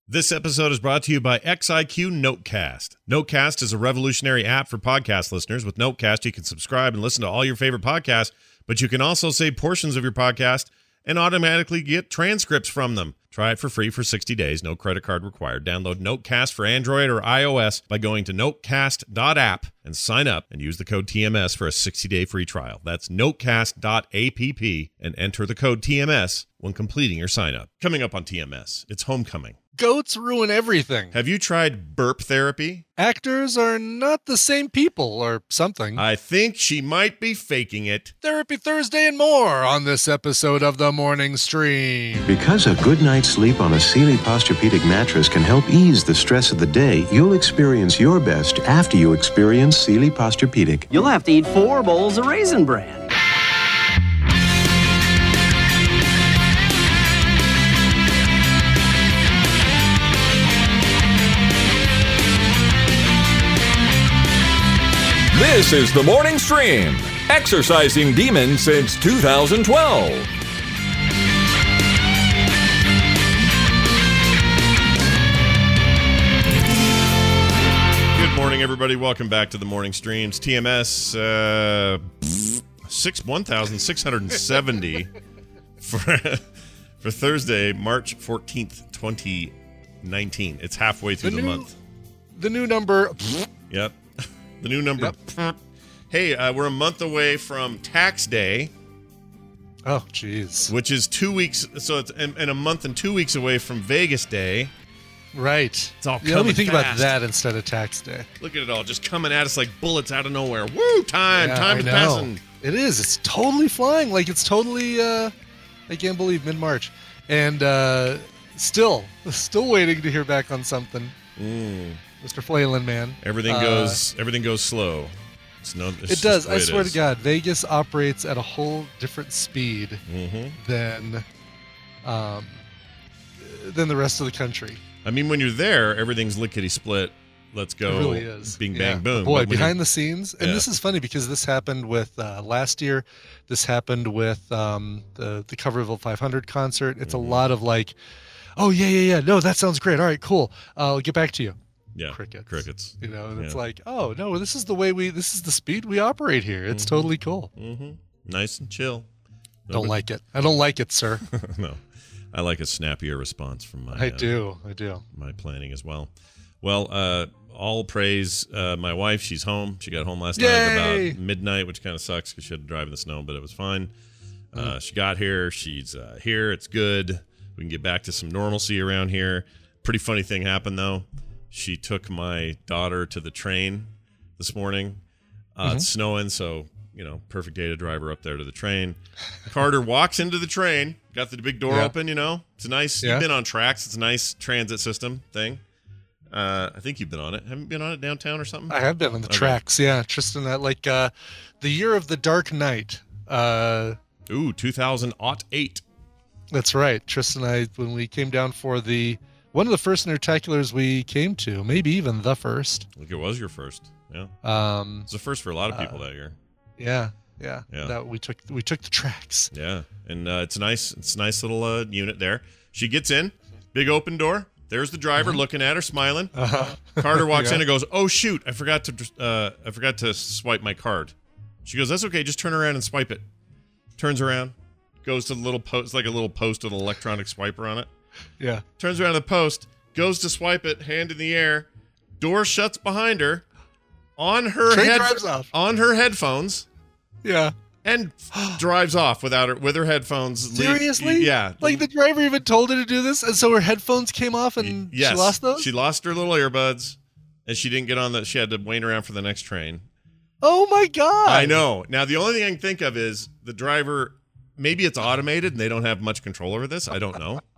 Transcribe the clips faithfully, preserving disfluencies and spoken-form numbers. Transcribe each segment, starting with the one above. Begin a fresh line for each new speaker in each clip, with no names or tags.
This episode is brought to you by X I Q Notecast. Notecast is a revolutionary app for podcast listeners. With Notecast, you can subscribe and listen to all your favorite podcasts, but you can also save portions of your podcast and automatically get transcripts from them. Try it for free for sixty days. No credit card required. Download Notecast for Android or iOS by going to notecast dot app and sign up and use the code T M S for a sixty-day free trial. That's notecast dot app and enter the code T M S when completing your sign up. Coming up on T M S, it's homecoming.
Goats ruin everything.
Have you tried burp therapy?
Actors are not the same people or something.
I think she might be faking it.
Therapy Thursday and more on this episode of The Morning Stream.
Because a good night's sleep on a Sealy Posturepedic mattress can help ease the stress of the day, you'll experience your best after you experience Sealy Posturepedic.
You'll have to eat four bowls of Raisin Bran.
This is The Morning Stream, exercising demons since two thousand twelve.
Good morning, everybody. Welcome back to The Morning Streams. T M S uh, six one thousand six hundred seventy for for Thursday, March fourteenth, twenty nineteen. It's halfway through the,
the new,
month.
The new number.
Yep. The new number. Yep. Hey, uh, we're a month away from Tax Day.
Oh, jeez.
Which is two weeks. So it's and, and a month and two weeks away from Vegas Day.
Right.
It's all
yeah, let me think
fast.
about that instead of Tax Day.
Look at it all, just coming at us like bullets out of nowhere. Woo! Time,
yeah,
time is passing.
It is. It's totally flying. Like it's totally. Uh, I can't believe mid-March, and uh, still, still waiting to hear back on something.
Mm.
Mister Flayland, man.
Everything
uh,
goes. Everything goes slow. It's no. It's
it does. I
it
swear
is.
to God, Vegas operates at a whole different speed
mm-hmm.
than, um, than the rest of the country.
I mean, when you're there, everything's lickety split. Let's go.
It really is.
Bing
yeah.
bang boom.
Boy,
but
behind the scenes, and
yeah.
this is funny because this happened with uh, last year. This happened with um, the the Coverville five hundred concert. It's mm-hmm. a lot of like, oh yeah yeah yeah, no, that sounds great. All right, cool. Uh, I'll get back to you.
Yeah,
crickets.
Crickets.
You know, and
yeah.
it's like, oh no, this is the way we, this is the speed we operate here. It's
mm-hmm.
totally cool.
Mm-hmm. Nice and chill.
Don't Nobody... like it. I don't like it, sir.
No, I like a snappier response from my.
I
uh,
do. I do.
My planning as well. Well, uh, all praise uh, my wife. She's home. She got home last
Yay!
night about midnight, which kind of sucks because she had to drive in the snow, but it was fine. Uh, mm. She got here. She's uh, here. It's good. We can get back to some normalcy around here. Pretty funny thing happened though. She took my daughter to the train this morning. Uh, mm-hmm. It's snowing, so, you know, perfect day to drive her up there to the train. Carter walks into the train, got the big door yeah. open, you know. It's a nice, yeah. you've been on tracks. It's a nice transit system thing. Uh, I think you've been on it. Haven't you been on it downtown or something?
I have been on the okay. tracks, yeah. Tristan, that like uh, the year of the Dark Knight. Uh,
Ooh, two thousand eight.
That's right. Tristan and I, when we came down for the... One of the first Intertaculars we came to, maybe even the first.
I think it was your first. Yeah.
Um,
it's the first for a lot of people
uh,
that year.
Yeah, yeah.
Yeah.
That we took we took the tracks.
Yeah, and uh, it's a nice it's a nice little uh, unit there. She gets in, big open door. There's the driver mm-hmm. looking at her, smiling.
Uh-huh.
Carter walks
yeah.
in and goes, "Oh shoot, I forgot to uh, I forgot to swipe my card." She goes, "That's okay, just turn around and swipe it." Turns around, goes to the little post, like a little post with an electronic swiper on it.
Yeah.
Turns around to the post. Goes to swipe it, hand in the air. Door shuts behind her. On her
Train
head,
drives off.
on her headphones.
Yeah.
And drives off without her with her headphones.
Seriously?
Leave, yeah.
Like the driver even told her to do this, and so her headphones came off, and
yes.
she lost those.
She lost her little earbuds, and she didn't get on the. She had to wait around for the next train.
Oh my god!
I know. Now the only thing I can think of is the driver. Maybe it's automated and they don't have much control over this. I don't know.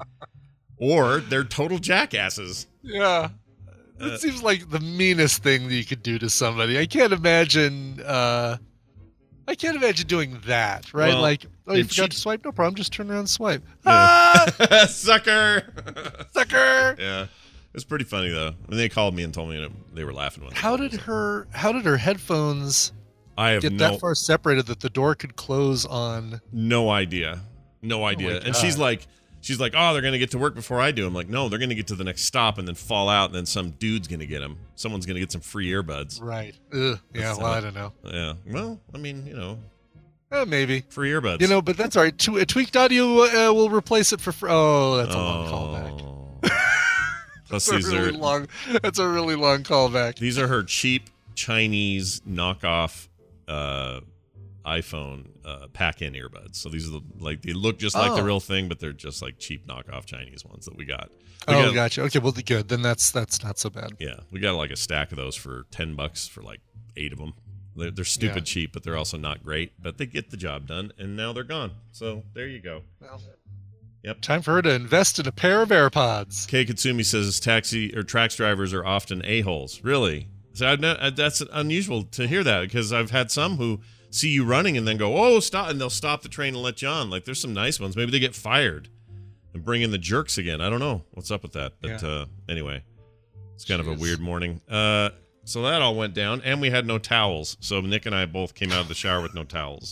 Or they're total jackasses.
Yeah. It uh, seems like the meanest thing that you could do to somebody. I can't imagine uh, I can't imagine doing that, right? Well, like, oh, you forgot she... to swipe? No problem. Just turn around and swipe.
Yeah.
Ah!
Sucker!
Sucker!
Yeah. It was pretty funny, though. I mean, they called me and told me they were laughing. When
how did her How did her headphones
I have
get
no...
that far separated that the door could close on?
No idea. No idea.
Oh
and she's like... she's like, oh, they're going to get to work before I do. I'm like, no, they're going to get to the next stop and then fall out, and then some dude's going to get them. Someone's going to get some free earbuds.
Right. Ugh. Yeah, well, I don't know.
Yeah. Well, I mean, you know.
Uh, maybe.
Free earbuds.
You know, but that's all right. Tw- Tweaked Audio uh, will replace it for free. Oh, that's a
oh.
long callback.
Plus,
that's, a really
are,
long, that's a really long callback.
These are her cheap Chinese knockoff uh, iPhone uh, pack-in earbuds. So these are the, like, they look just like
oh.
the real thing, but they're just like cheap knockoff Chinese ones that we got. We
oh,
got,
gotcha. Okay, well, good. Then that's that's not so bad.
Yeah, we got like a stack of those for ten bucks for like eight of them. They're, they're stupid
yeah.
cheap, but they're also not great. But they get the job done, and now they're gone. So there you go.
Well,
yep.
Time for her to invest in a pair of AirPods.
Kei Katsumi says taxi or Trax drivers are often a-holes. Really? So I've not, that's unusual to hear that, because I've had some who see you running and then go, oh, stop, and they'll stop the train and let you on. Like, there's some nice ones. Maybe they get fired and bring in the jerks again. I don't know what's up with that. But
yeah.
uh, anyway, it's kind
Jeez.
of a weird morning. Uh, so that all went down, and we had no towels. So Nick and I both came out of the shower with no towels.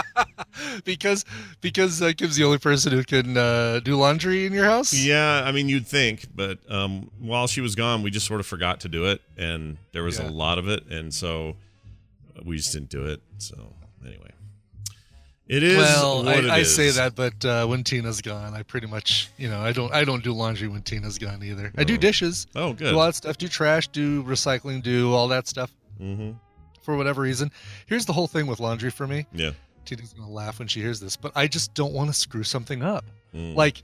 because because uh, Kim's the only person who can uh, do laundry in your house?
Yeah, I mean, you'd think, but um, while she was gone, we just sort of forgot to do it, and there was
yeah.
a lot of it, and so we just didn't do it. So anyway, it is
well,
what
I,
it
I
is.
say that, but uh, when Tina's gone, I pretty much, you know, I don't I don't do laundry when Tina's gone either. I do
Oh.
dishes,
Oh, good.
do all that stuff, do trash, do recycling, do all that stuff.
Mm-hmm.
For whatever reason, here's the whole thing with laundry for me.
Yeah.
Tina's gonna laugh when she hears this, but I just don't want to screw something up.
Mm.
Like,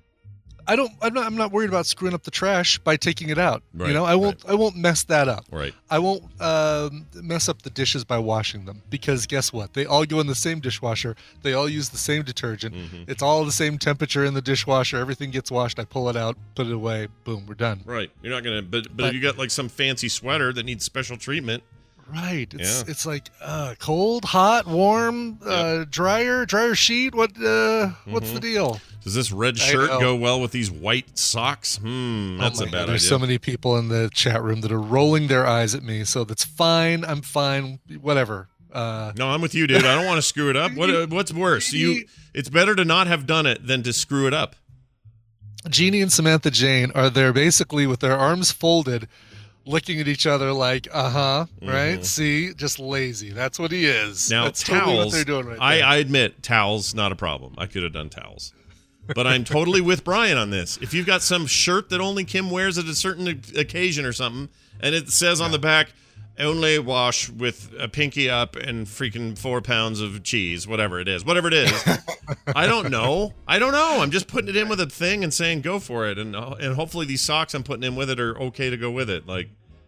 I don't. I'm not. I'm not worried about screwing up the trash by taking it out.
Right,
you know, I won't.
right.
I won't mess that up.
Right.
I won't um, mess up the dishes by washing them, because guess what? They all go in the same dishwasher. They all use the same detergent.
Mhm.
It's all the same temperature in the dishwasher. Everything gets washed. I pull it out, put it away. Boom, we're done.
Right. You're not gonna. But but,
But-
if you got like some fancy sweater that needs special treatment.
Right. It's
Yeah.
it's like uh, cold, hot, warm, uh, dryer, dryer sheet. What uh, what's
Mhm.
the deal?
Does this red
I
shirt
know.
go well with these white socks? Hmm. That's
oh my
a bad
God, there's
idea.
so many people in the chat room that are rolling their eyes at me. So that's fine. I'm fine. Whatever. Uh,
No, I'm with you, dude. I don't want to screw it up. What what's worse? You. It's better to not have done it than to screw it up.
Jeannie and Samantha Jane are there basically with their arms folded, looking at each other like, uh huh, right?
Mhm.
See, just lazy. That's what he is.
Now,
That's
towels,
totally what they're doing right
I,
there.
I admit, towels, not a problem. I could have done towels. But I'm totally with Brian on this. If you've got some shirt that only Kim wears at a certain o- occasion or something, and it says on the back, only wash with a pinky up and freaking four pounds of cheese, whatever it is, whatever it is. I don't know. I don't know. I'm just putting it in with a thing and saying go for it. And and hopefully these socks I'm putting in with it are okay to go with it. Like,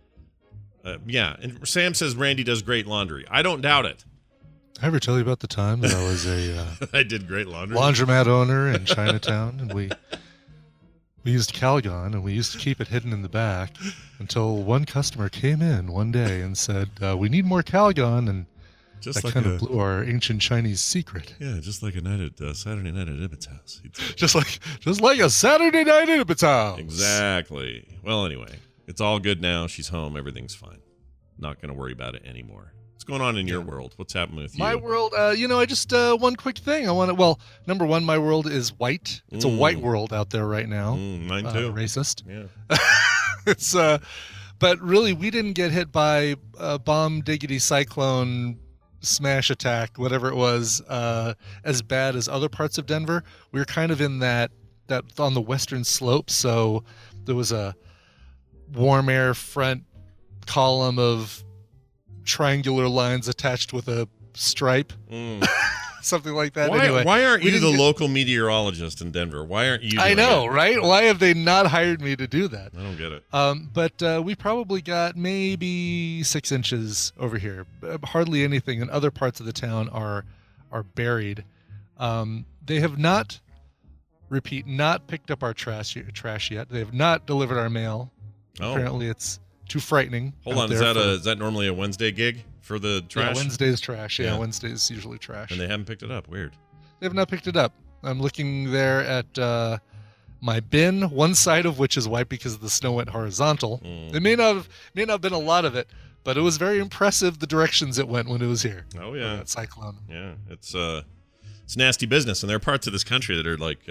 uh, yeah. And Sam says Randy does great laundry. I don't doubt it.
I ever tell you about the time that I was a uh,
I did great laundry.
laundromat owner in Chinatown, and we we used Calgon, and we used to keep it hidden in the back until one customer came in one day and said, uh, "We need more Calgon," and
Just
that
like
kind
a,
of blew our ancient Chinese secret.
yeah, just like a night at uh, Saturday night at Ibbott's house. He'd say-
Just like just like a Saturday night in Ibbott's house.
Exactly. Well, anyway, it's all good now. She's home. Everything's fine. Not going to worry about it anymore. What's going on in your world? What's happening with you?
My world, uh, you know, I just uh, one quick thing. I want to. Well, number one, my world is white. It's
Mm.
a white world out there right now.
Mm, mine
Uh,
too.
racist.
Yeah.
It's uh, but really, we didn't get hit by a bomb diggity cyclone smash attack, whatever it was, uh, as bad as other parts of Denver. We were kind of in that that on the western slope, so there was a warm air front column of triangular lines attached with a stripe,
Mm.
something like that.
Why,
anyway,
why aren't
we
you the
didn't get-
local meteorologist in Denver? Why aren't you?
I
doing
know,
it?
right? Why have they not hired me to do that?
I don't get it.
Um, but uh, we probably got maybe six inches over here. Uh, Hardly anything. And other parts of the town are are buried. Um, they have not, repeat, not picked up our trash trash yet. They have not delivered our mail.
Oh,
Apparently, it's too frightening.
hold
out
on. Is
there
that
for-
a is that normally a Wednesday gig for the trash?
Yeah, Wednesday's trash. Yeah,
Yeah.
Wednesday's usually trash.
And they haven't picked it up. Weird.
They have not picked it up. I'm looking there at uh, my bin, one side of which is white because the snow went horizontal.
Mm.
It may not have may not have been a lot of it, but it was very impressive the directions it went when it was here.
Oh
for
yeah.
that cyclone.
Yeah, it's uh, it's nasty business, and there are parts of this country that are like uh,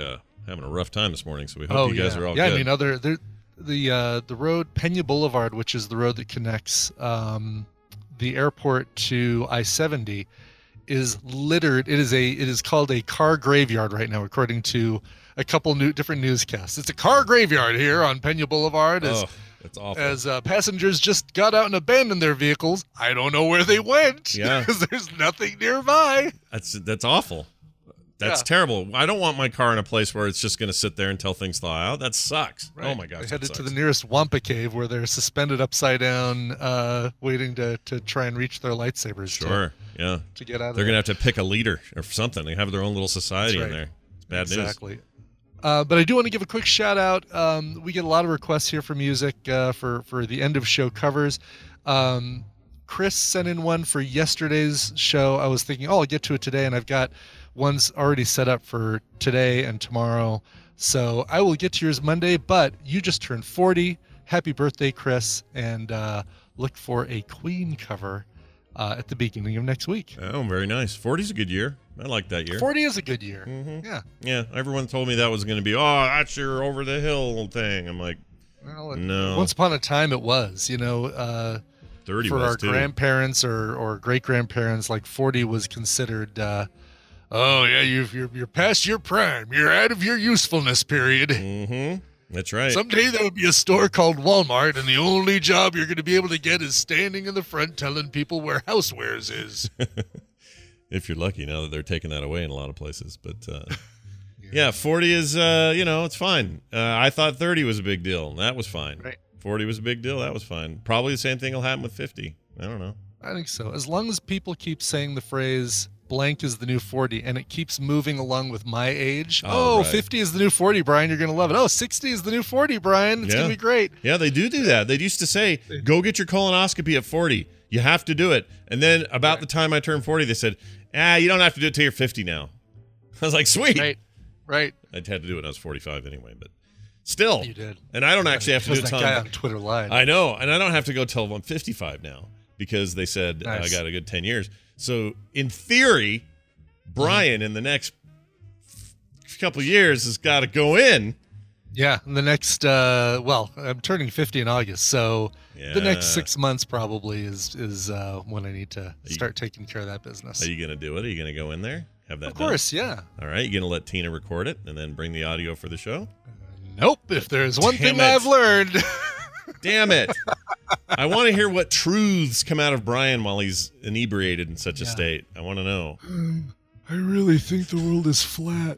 having a rough time this morning, so we hope
Oh
you guys
yeah,
are all
yeah.
good.
I mean, other there, the uh, the road Pena Boulevard, which is the road that connects um, the airport to I seventy, is littered. It is a it is called a car graveyard right now, according to a couple new different newscasts. It's a car graveyard here on Pena Boulevard. As,
oh, that's awful.
As uh, passengers just got out and abandoned their vehicles. I don't know where they went.
Yeah,
because there's nothing nearby.
That's that's awful. That's
Yeah.
terrible. I don't want my car in a place where it's just going to sit there until things thaw out. That sucks.
Right.
Oh my gosh.
They
that
headed to
sucks.
the nearest Wampa cave where they're suspended upside down, uh, waiting to, to try and reach their lightsabers.
Sure.
To,
yeah.
to get out of
They're
there.
going to have to pick a leader or something. They have their own little society
That's
in
right.
there. It's bad news.
Exactly. Uh, but I do want to give a quick shout out. Um, we get a lot of requests here for music uh, for for the end of show covers. Um, Chris sent in one for yesterday's show. I was thinking, oh, I'll get to it today, and I've got one's already set up for today and tomorrow. So I will get to yours Monday. But you just turned forty. Happy birthday, Chris! And uh, look for a Queen cover uh, at the beginning of next week.
Oh, very nice. forty's a good year. I like that year.
forty is a good year.
Mm-hmm.
Yeah.
Yeah. Everyone told me that was going to be, oh, that's your over the hill thing. I'm like,
Well, it-
No.
Once upon a time, it was. You know. Uh,
thirty
for
was
our
too.
grandparents or, or great grandparents, like forty was considered, uh, oh yeah, you've, you're you're past your prime. You're out of your usefulness period.
Mm-hmm. That's right.
Someday there will be a store called Walmart, and the only job you're going to be able to get is standing in the front telling people where housewares is.
If you're lucky, now that they're taking that away in a lot of places. But uh, yeah. forty is, uh, you know, it's fine. Uh, I thought thirty was a big deal. And that was fine.
Right.
forty was a big deal. That was fine. Probably the same thing will happen with fifty. I don't know.
I think so. As long as people keep saying the phrase blank is the new forty and it keeps moving along with my age.
Oh,
Oh,
right.
fifty is the new forty, Brian. You're going to love it. Oh, sixty is the new forty, Brian. It's
Yeah.
going to be great.
Yeah, they do do that. They used to say, go get your colonoscopy at forty. You have to do it. And then about the time I turned forty, they said, ah, you don't have to do it till you're fifty now. I was like, sweet.
Right. Right.
I had to do it when I was forty-five anyway, but still.
You did.
And I don't actually have to do
Because
it
that
till
guy
I'm-
on Twitter lied.
I know, and I don't have to go till I'm fifty-five now because they said uh, I
Nice.
got a good ten years. So in theory, Brian in the next f- couple years has got to go in.
Yeah, the next uh well, I'm turning fifty in August, so the
Yeah.
next six months probably is is uh when I need to
you-
start taking care of that business.
Are you going to do it? Are you going to go in there? Have that
Of course, yeah.
done? All right. You going to let Tina record it and then bring the audio for the show?
Nope. If there's one
Damn
thing
it.
I've learned,
Damn it. I want to hear what truths come out of Brian while he's inebriated in such a
Yeah.
state. I want to know.
I really think the world is flat.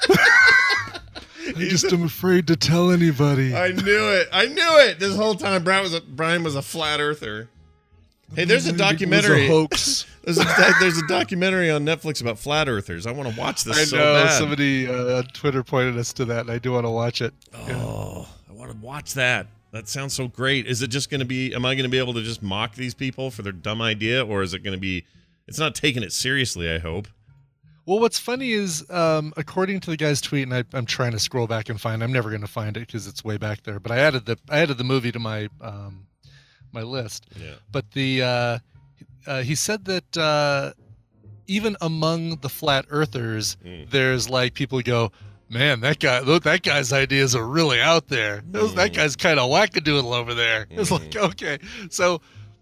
I just am afraid to tell anybody.
I knew it. I knew it. This whole time Brian was a, Brian was a flat earther. Hey, there's a documentary.
hoax.
There's a, doc- there's a documentary on Netflix about flat earthers. I want to watch this
I
so
know
bad.
somebody uh, on Twitter pointed us to that, and I do want to watch it.
Oh, I want to watch that. That sounds so great. Is it just going to be, am I going to be able to just mock these people for their dumb idea? Or is it going to be, it's not taking it seriously, I hope.
Well, what's funny is, um, according to the guy's tweet, and I, I'm trying to scroll back and find. I'm never going to find it because it's way back there. But I added the I added the movie to my um, my list.
Yeah.
But the uh, uh, he said that uh, even among the flat earthers,
Mm.
there's like people who go, man, that guy, look, that guy's ideas are really out there. Those, That
Mm.
guy's kind of wackadoodle over there. It's
Mm.
like, okay, so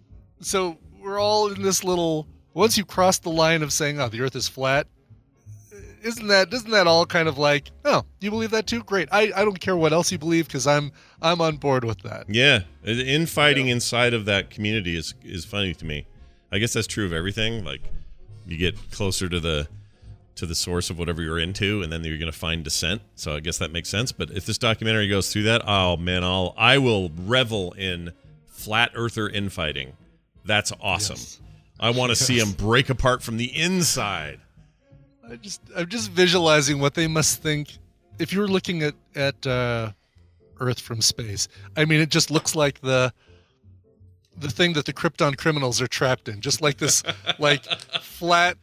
so we're all in this little. Once you cross the line of saying, oh, the Earth is flat. Isn't that doesn't that all kind of like, oh, you believe that too? Great. I, I don't care what else you believe because I'm I'm on board with that.
Yeah. Infighting
Yeah.
inside of that community is, is funny to me. I guess that's true of everything. Like you get closer to the to the source of whatever you're into, and then you're going to find dissent. So I guess that makes sense. But if this documentary goes through that, oh man, I'll I will revel in flat earther infighting. That's awesome.
Yes.
I want to see
Yes.
them break apart from the inside.
I just I'm just visualizing what they must think if you're looking at at uh, Earth from space. I mean, it just looks like the the thing that the Krypton criminals are trapped in, just like this like flat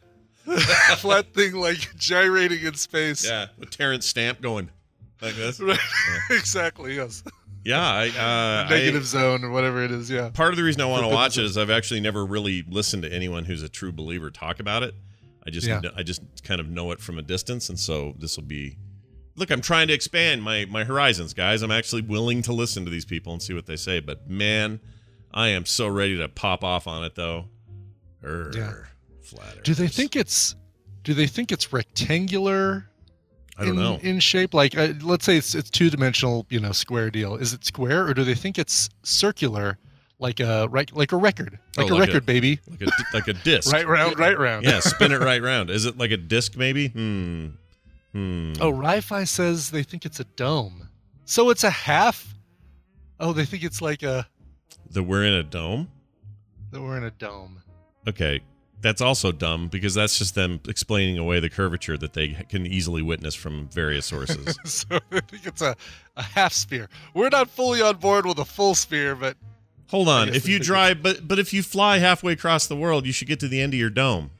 flat thing like gyrating in space.
Yeah, with Terrence Stamp going like this.
Right. Exactly. Yes.
Yeah, I, uh,
Negative
I,
zone or whatever it is. Yeah.
part of the reason I want to
Forbidden
watch it
zone.
is I've actually never really listened to anyone who's a true believer talk about it. I just
Yeah.
I just kind of know it from a distance, and so this will be look, I'm trying to expand my my horizons, guys. I'm actually willing to listen to these people and see what they say. But man, I am so ready to pop off on it, though. Urgh,
Yeah.
Flat Earth.
Do they think it's do they think it's rectangular?
I don't
in,
know.
in shape, like uh, let's say it's it's two dimensional, you know, square deal. Is it square, or do they think it's circular, like a right, like a record, like
Oh,
a
like
record,
a-
baby,
Like a like a disc.
right round, right round.
Yeah, spin it right round. Is it like a disc, maybe? Hmm. Hmm.
Oh, Ri-Fi says they think it's a dome, so it's a half. Oh, they think it's like a
That we're in a dome?
that we're in a dome.
Okay. That's also dumb because that's just them explaining away the curvature that they can easily witness from various sources.
So I think it's a, a half sphere. We're not fully on board with a full sphere, but
Hold on.
guess
If
they
you
think
drive, but but if you fly halfway across the world, you should get to the end of your dome.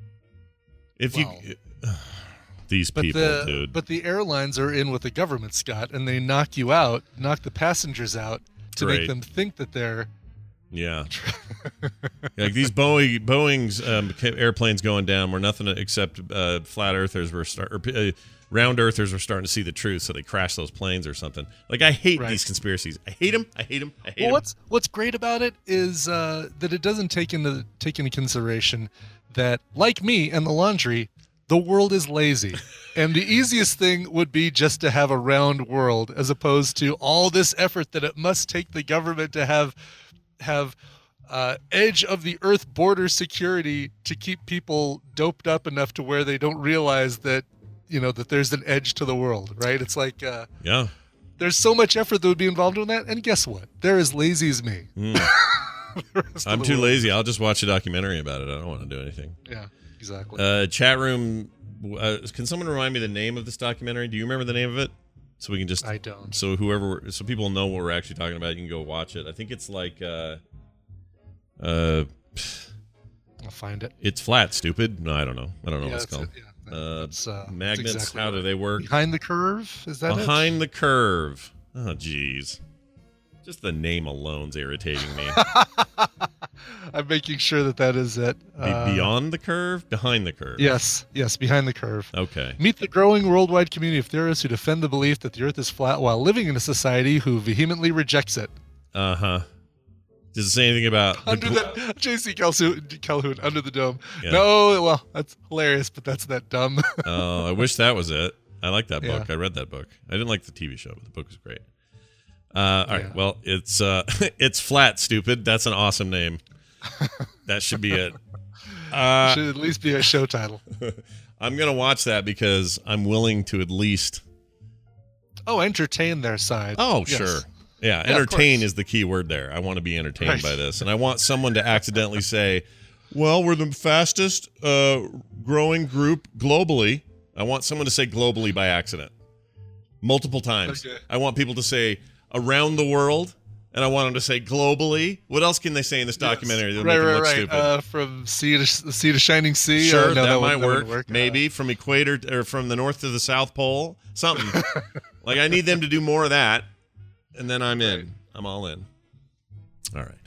If
Well,
you, these
but
people,
the
dude.
but the airlines are in with the government, Scott, and they knock you out, knock the passengers out to
Great.
make them think that they're
Yeah. Like these Boeing Boeing's um, ca- airplanes going down were nothing except uh, flat earthers were start or, uh, round earthers were starting to see the truth, so they crashed those planes or something. Like I hate
Right.
these conspiracies. I hate them. I hate them. I hate
Well,
them.
what's what's great about it is uh, that it doesn't take into take into consideration that, like me and the laundry, the world is lazy, and the easiest thing would be just to have a round world, as opposed to all this effort that it must take the government to have have uh, edge of the earth border security to keep people doped up enough to where they don't realize that you know that there's an edge to the world, right? It's like. Uh,
Yeah.
There's so much effort that would be involved in that, and guess what? They're as lazy as me.
Mm.
The rest of
I'm
the
too
world-
lazy. I'll just watch a documentary about it. I don't want to do anything.
Yeah, exactly.
Uh, chat room. Uh, can someone remind me the name of this documentary? Do you remember the name of it? So we can just.
I don't.
So whoever, so people know what we're actually talking about. You can go watch it. I think it's like. Uh, uh,
I'll find it.
it's flat. Stupid. No, I don't know. I don't know
Yeah,
what it's
that's
called.
it, yeah, that-
Uh,
that's, uh, that's
Magnets.
exactly
how do
right.
they work?
Behind the curve? Is that
Behind the curve. Oh, jeez. Just the name alone's irritating me.
it? I'm making sure that that is it.
Be-
Uh,
beyond the curve, behind the curve.
Yes, yes, behind the curve.
Okay.
Meet the growing worldwide community of theorists who defend the belief that the Earth is flat while living in a society who vehemently rejects it.
Uh huh. Does it say anything about the
Under
gl-
the J C Calhoun, Calhoun under the dome.
Yeah.
No, well, that's hilarious, but that's that dumb.
Oh, I wish that was it. I like that
Yeah.
book. I read that book. I didn't like the T V show, but the book was great. Uh, all right.
Yeah.
Well, it's uh, it's flat. Stupid. That's an awesome name. That should be it. Uh,
Should at least be a show title.
I'm gonna watch that because I'm willing to at least.
Oh, entertain their side.
Oh,
Yes.
sure. Yeah,
Yeah, of
entertain
course.
is the key word there. I want to be entertained
Right.
by this, and I want someone to accidentally say, "Well, we're the fastest uh, growing group globally." I want someone to say "globally" by accident, multiple times.
Okay.
I want people to say "around the world," and I want them to say "globally." What else can they say in this documentary that'll
right,
make them
right,
look
right.
stupid?
Uh, from sea to sea to shining sea.
Sure,
Uh, no,
that,
would-
might
would
work.
Uh,
Maybe from equator or from the north to the south pole. Something like I need them to do more of that, and then I'm in.
Right.
I'm all in. All right.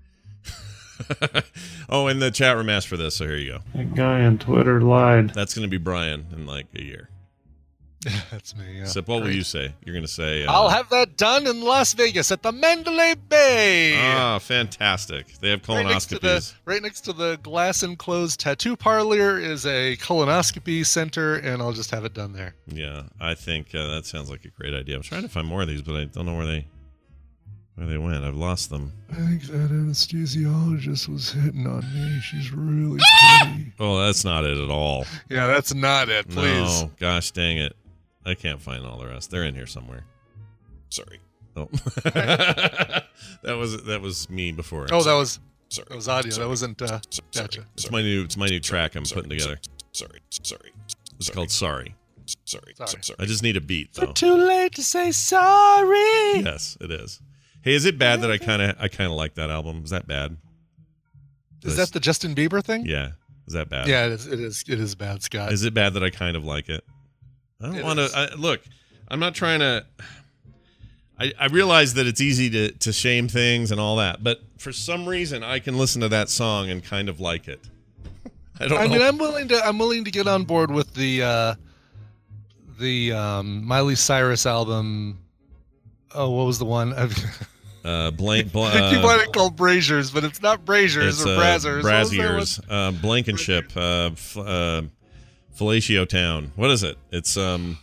Oh, and the chat room asked for this, so here you go.
That guy on Twitter lied.
That's going to be Brian in like a year.
that's me. Yeah.
So what will
Great.
you say? You're going to say. Uh,
I'll have that done in Las Vegas at the Mandalay Bay.
Ah, fantastic! They have
Right next, to the,
colonoscopies.
right next to the glass enclosed tattoo parlor is a colonoscopy center, and I'll just have it done there.
Yeah, I think uh, that sounds like a great idea. I'm trying to find more of these, but I don't know where they where they went. I've lost them.
I think that anesthesiologist was hitting on me. She's really pretty.
Oh, that's not it at all.
Yeah, that's not it. Please.
No, gosh dang it. I can't find all the rest. They're in here somewhere. Sorry. Oh. that was that was me before.
Oh, that was
sorry.
that was audio.
Sorry.
That wasn't. Uh,
Sorry.
gotcha.
It's my new it's my new track I'm
Sorry.
putting together.
Sorry. Sorry.
It's called Sorry.
Sorry.
Sorry.
Sorry.
I just need a beat though.
Too late to say sorry.
Yes, it is. Hey, is it bad that I kind of I kind of like that album? Is that bad?
Is that the Justin Bieber thing?
Yeah. Is that bad?
Yeah, it is. It is. It is bad, Scott.
Is it bad that I kind of like it? I don't
It
want
is.
to look. I'm not trying to. I, I realize that it's easy to, to shame things and all that, but for some reason I can listen to that song and kind of like it. I don't
I
know.
mean, I'm willing to. I'm willing to get on board with the uh, the um, Miley Cyrus album. Oh, what was the one?
Uh, blank. Bl-
I keep
uh,
wanting to call Braziers, but it's not Braziers
it's
or
uh,
Brazzers. What was that
Braziers. Uh, Blankenship. Uh, f- uh, Fellatio Town. What is it? It's um.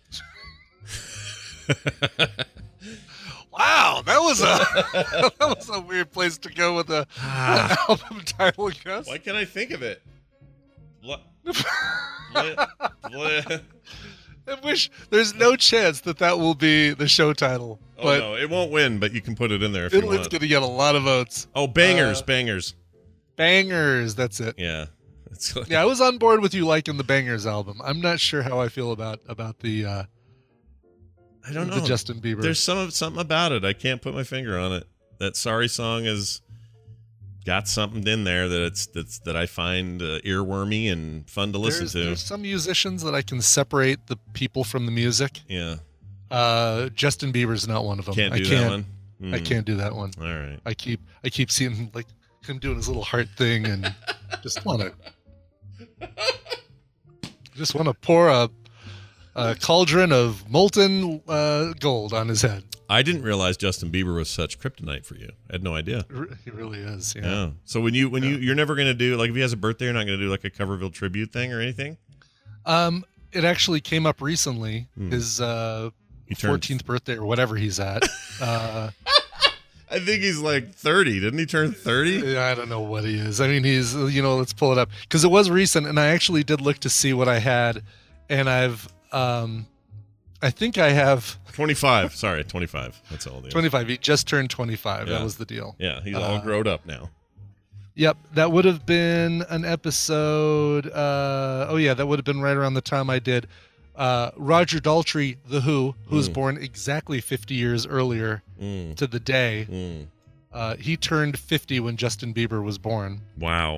Wow, that was a that was a weird place to go with a an album title, Gus.
Why can't I think of it? Bla- bla- bla-
I wish there's no chance that that will be the show title,
Oh
but
no, it won't win, but you can put it in there if you
it's
want.
going to get a lot of votes.
Oh, bangers,
Uh,
bangers.
Bangers, that's it.
Yeah, it's like,
Yeah, I was on board with you liking the Bangers album. I'm not sure how I feel about about the uh,
I don't
the
know.
Justin Bieber.
There's some something about it. I can't put my finger on it. That Sorry song has got something in there that it's that's that I find uh, earwormy and fun to listen
there's,
to.
there's some musicians that I can separate the people from the music.
Yeah,
Uh, Justin Bieber's not one of them.
can't do
I
that
can't,
one.
I
Mm,
can't do that one.
All right.
I keep I keep seeing like him doing his little heart thing and just want to just want to pour a, a cauldron of molten uh, gold on his head.
I didn't realize Justin Bieber was such kryptonite for you. I had no idea.
He really is. Yeah.
Yeah. So when you when you you're never gonna do like if he has a birthday, you're not gonna do like a Coverville tribute thing or anything.
Um, it actually came up recently.
Hmm.
His uh,
He turned-
fourteenth birthday or whatever he's at. Uh,
I think he's like thirty. Didn't he turn thirty?
I don't know what he is. I mean, he's, you know, let's pull it up because it was recent, and I actually did look to see what I had, and I've, um, I think I have
twenty-five. Sorry, twenty-five. That's all. It is.
twenty-five. He just turned twenty-five.
Yeah.
That was the deal.
Yeah, he's all
Uh,
grown up now.
Yep, that would have been an episode. Uh, oh yeah, that would have been right around the time I did uh, Roger Daltrey, The Who, who was
Mm.
born exactly fifty years earlier
Mm,
to the day.
mm.
Uh, he turned fifty when Justin Bieber was born.
Wow.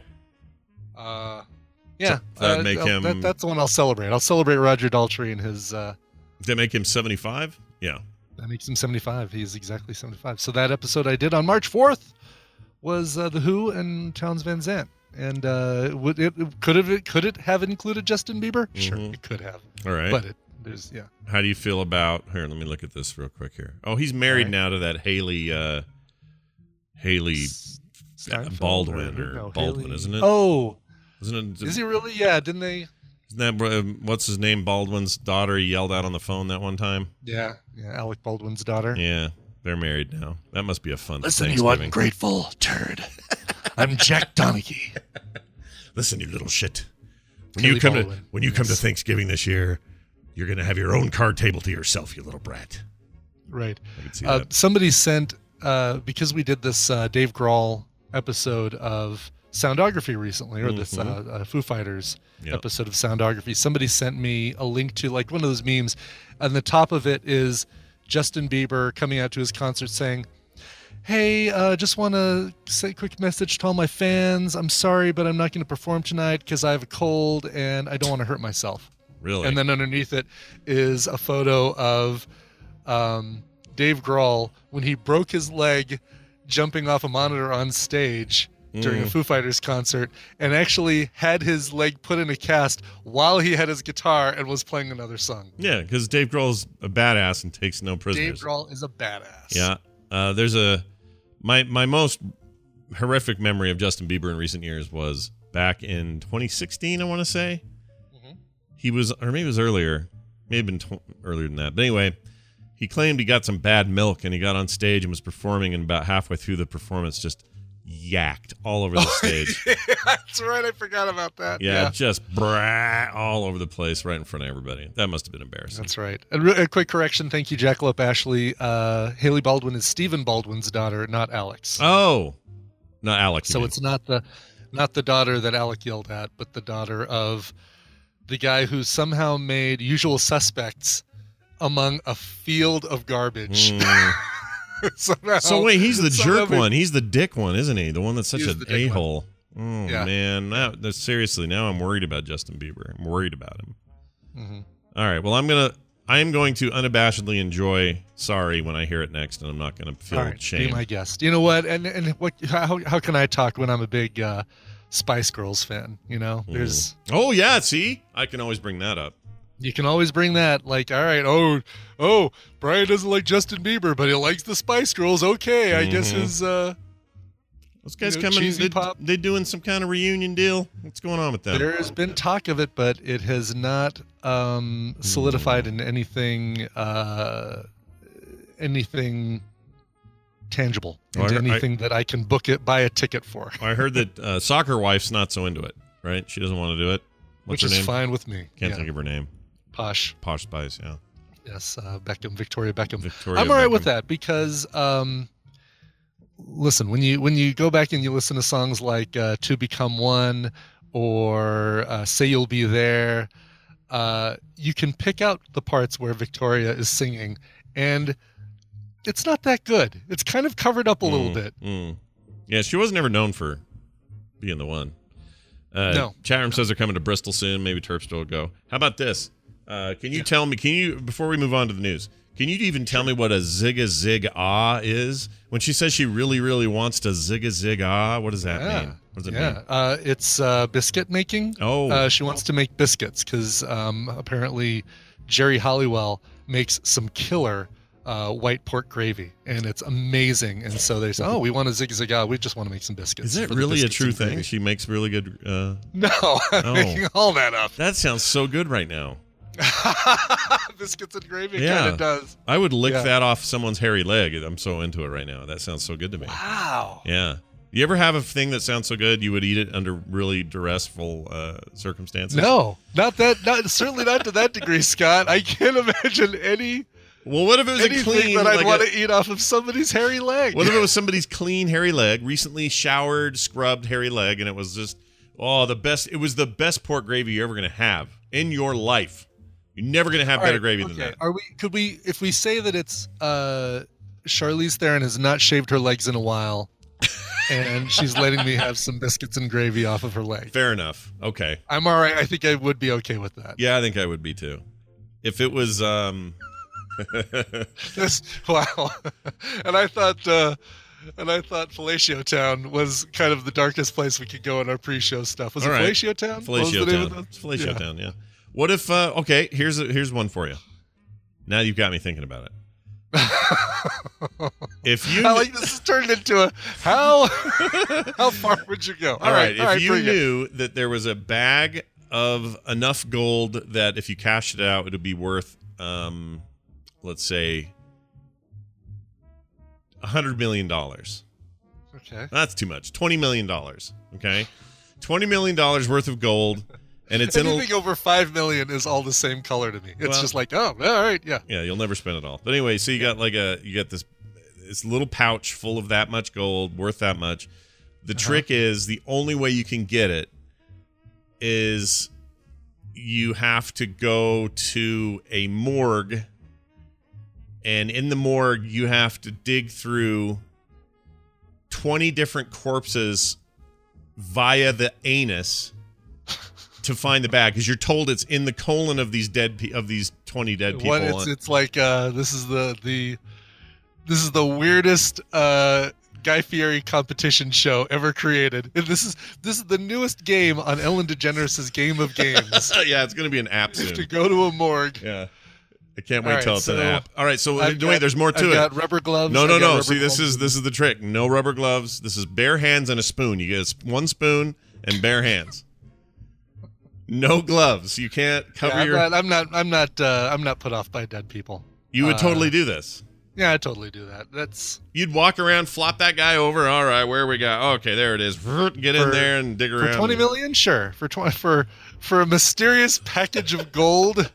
Uh, yeah,
So that'd
uh,
make
I'll-
him-
That, that's the one I'll celebrate. I'll celebrate Roger Daltrey and his. Uh,
Did that make him seventy-five? Yeah.
that makes him seventy-five. He's exactly seventy-five. So that episode I did on March fourth was uh, The Who and Townes Van Zandt. And uh, would it could have it could it have included Justin Bieber? Sure,
Mhm.
it could have.
All right.
But it there's yeah.
How do you feel about here? Let me look at this real quick here. Oh, he's married
All right.
now to that Haley uh Haley
Steinfeld
Baldwin or
no,
Baldwin,
Haley-
isn't it?
Oh,
Isn't it?
is he really? Yeah, didn't they?
Isn't that uh, what's his name? Baldwin's daughter. He yelled out on the phone that one time.
Yeah, yeah. Alec Baldwin's daughter.
Yeah, they're married now. That must be a fun.
Listen, you
Thanksgiving.
ungrateful turd. I'm Jack Donaghy.
Listen, you little shit. When
Kelly
you come
Baldwin.
to when you come to
Yes.
Thanksgiving this year, you're gonna have your own card table to yourself, you little brat.
Right.
I can see
Uh,
that.
somebody sent uh, because we did this uh, Dave Grohl episode of Soundography recently, or this uh, uh, Foo Fighters
Yep.
episode of Soundography. Somebody sent me a link to like one of those memes, and the top of it is Justin Bieber coming out to his concert saying, "Hey, uh, just want to say a quick message to all my fans. I'm sorry, but I'm not going to perform tonight because I have a cold and I don't want to hurt myself."
Really?
And then underneath it is a photo of um, Dave Grohl when he broke his leg jumping off a monitor on stage during a
Mm.
Foo Fighters concert, and actually had his leg put in a cast while he had his guitar and was playing another song.
Yeah, because Dave Grohl's a badass and takes no
Dave
prisoners.
Grohl is a badass.
Yeah. Uh, there's a my my most horrific memory of Justin Bieber in recent years was back in twenty sixteen. I want to say
Mhm.
he was, or maybe it was earlier, may have been tw- earlier than that. But anyway, he claimed he got some bad milk and he got on stage and was performing, and about halfway through the performance, just yacked all over the stage.
That's right. I forgot about that.
Yeah, just brah all over the place, right in front of everybody. That must have been embarrassing.
That's right. And re- a quick correction. Thank you, Jackalope Ashley. Uh, Haley Baldwin is Stephen Baldwin's daughter, not Alex.
Oh, not Alex. you
so
mean.
it's not the not the daughter that Alec yelled at, but the daughter of the guy who somehow made Usual Suspects among a field of garbage.
Mm.
Somehow-
So wait, he's the
somehow
jerk
made-
one. He's the dick one, isn't he? The one that's such
He's
an
the dick
a hole. Oh
Yeah.
man, now, that- seriously, now I'm worried about Justin Bieber. I'm worried about him.
Mhm.
All right, well, I'm gonna, I am going to unabashedly enjoy "Sorry" when I hear it next, and I'm not gonna feel
All right,
shame.
be my guest. You know what? And and what? How how can I talk when I'm a big uh, Spice Girls fan? You know, there's
Oh yeah, see, I can always bring that up.
You can always bring that, like, all right, oh, oh, Brian doesn't like Justin Bieber, but he likes the Spice Girls. Okay, I mm-hmm. guess his uh,
those guys
you know,
coming. They,
pop.
they doing some kind of reunion deal. What's going on with them?
There has been talk of it, but it has not um, solidified mm. in anything, uh, anything tangible,
oh,
into
I,
anything
I,
that I can book it, buy a ticket for.
I heard that uh, Soccer Wife's not so into it. Right? She doesn't want to do it. What's
Which
her
is
name?
fine with me.
Can't
yeah.
think of her name.
Posh.
Posh Spice, yeah.
Yes, uh, Beckham, Victoria Beckham.
Victoria
I'm all right
Beckham.
with that because, um, listen, when you when you go back and you listen to songs like uh, "To Become One" or uh, "Say You'll Be There," uh, you can pick out the parts where Victoria is singing, and it's not that good. It's kind of covered up a
mm,
little bit.
Mm. Yeah, she was never known for being the one. Uh,
no.
Chat room says they're coming to Bristol soon. Maybe Terpstra will go. How about this? Uh, can you yeah. tell me, can you, before we move on to the news, can you even tell me what a zig a zig ah is? When she says she really, really wants to zig a zig ah, what does that
yeah.
mean? What does it
yeah.
mean?
Uh, it's uh, biscuit making.
Oh.
Uh, she wants to make biscuits because um, apparently Jerry Halliwell makes some killer uh, white pork gravy, and it's amazing. And so they say, oh, we want to zig zig ah. We just want to make some biscuits.
Is that really a true thing? She makes really good... Uh...
No, I'm
oh.
making all that up.
That sounds so good right now.
Biscuits and gravy
yeah.
kind of does.
I would lick
yeah.
that off someone's hairy leg. I'm so into it right now. That sounds so good to me.
Wow.
Yeah. You ever have a thing that sounds so good you would eat it under really duressful uh, circumstances?
No, not that. Not certainly not to that degree, Scott. I can't imagine any.
Well, what if it was
anything
a clean
that I'd
like
want
a,
to eat off of somebody's hairy leg?
What if it was somebody's clean hairy leg, recently showered, scrubbed hairy leg, and it was just oh the best. It was the best pork gravy you're ever going to have in your life. You're never going to have
All
better
right,
gravy
okay.
than that.
Are we? Could we? If we say that it's uh, Charlize Theron has not shaved her legs in a while, and she's letting me have some biscuits and gravy off of her leg.
Fair enough. Okay.
I'm all right. I think I would be okay with that.
Yeah, I think I would be too. If it was. um
this, wow. And I thought. Uh, And I thought Fellatio Town was kind of the darkest place we could go in our pre-show stuff. Was
All
it
right.
Fellatio Town?
Fellatio Town. It's Fellatio yeah. Town, yeah. What if, uh, okay, here's a, here's one for you. Now you've got me thinking about it. If you,
I like this has turned into a, how, how far would you go?
All, all right, right, if
all right,
you knew
it.
that there was a bag of enough gold that if you cashed it out, it would be worth, um, let's say, one hundred million dollars.
Okay.
That's too much. twenty million dollars. Okay. twenty million dollars worth of gold. And it's
anything
in a,
over five million is all the same color to me. It's
well,
just like, oh, all right, yeah.
Yeah, you'll never spend it all. But anyway, so you got like a, you got this, this little pouch full of that much gold, worth that much. The uh-huh. trick is the only way you can get it is you have to go to a morgue. And in the morgue, you have to dig through twenty different corpses via the anus to find the bag, because you're told it's in the colon of these dead pe- of these twenty dead people.
What, it's, it's like uh, this is the the this is the weirdest uh, Guy Fieri competition show ever created. And this is this is the newest game on Ellen DeGeneres' Game of Games.
Yeah, it's going to be an app soon.
To go to a morgue.
Yeah. I can't wait
right,
till it's
so
an app. All right, so
I've
wait,
got,
there's more to
I've
it.
Got rubber gloves.
No, no,
I've got
no.
rubber
See, this
gloves.
is this is the trick. No rubber gloves. This is bare hands and a spoon. You get one spoon and bare hands. No gloves. You can't cover
yeah, I'm
your.
Not, I'm not. I'm not. Uh, I'm not put off by dead people.
You would
uh,
totally do this.
Yeah, I totally do that. That's.
You'd walk around, flop that guy over. All right, where we go? Okay, there it is. Get in
for,
there and dig around.
For twenty million, sure. For twenty, for for a mysterious package of gold.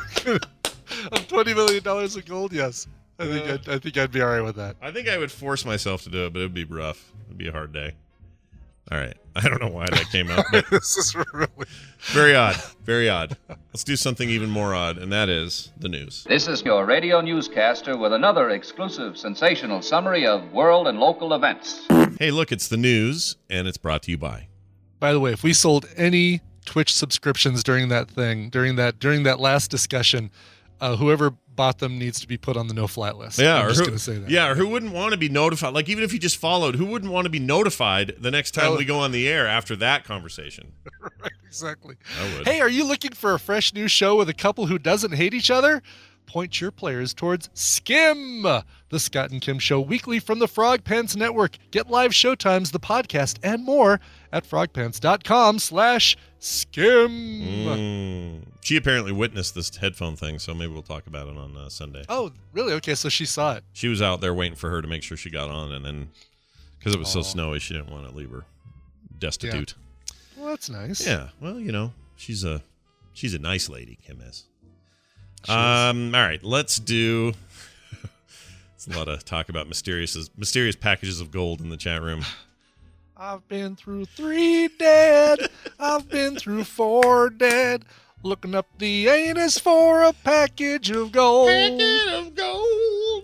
Of twenty million dollars of gold, yes. I think uh, I'd, I think I'd be all right with that.
I think I would force myself to do it, but it'd be rough. It'd be a hard day. All right. I don't know why that came up. But
this is really
very odd. Very odd. Let's do something even more odd, and that is the news.
This is your radio newscaster with another exclusive, sensational summary of world and local events.
Hey, look, it's the news, and it's brought to you by.
By the way, if we sold any Twitch subscriptions during that thing, during that during that last discussion, Uh, whoever bought them needs to be put on the no-fly list.
Yeah,
I'm
or
just
who,
gonna say that.
Yeah, or who wouldn't want to be notified? Like, even if you just followed, who wouldn't want to be notified the next time
oh.
we go on the air after that conversation?
Right. Exactly.
I would.
Hey, are you looking for a fresh new show with a couple who doesn't hate each other? Point your players towards Skim, the Scott and Kim Show, weekly from the Frog Pants Network. Get live showtimes, the podcast, and more at frogpants.com slash skim.
Mm. She apparently witnessed this headphone thing, so maybe we'll talk about it on uh, Sunday.
Oh, really? Okay, so she saw it.
She was out there waiting for her to make sure she got on, and then because it was so
Oh.
snowy, she didn't want to leave her destitute.
Well, that's nice.
Yeah. Well, you know, she's a she's a nice lady, Kim is. Um. All right, let's do. It's a lot of talk about mysterious mysterious packages of gold in the chat room.
I've been through three dead. I've been through four dead. Looking up the anus for a package of gold.
Packet of gold.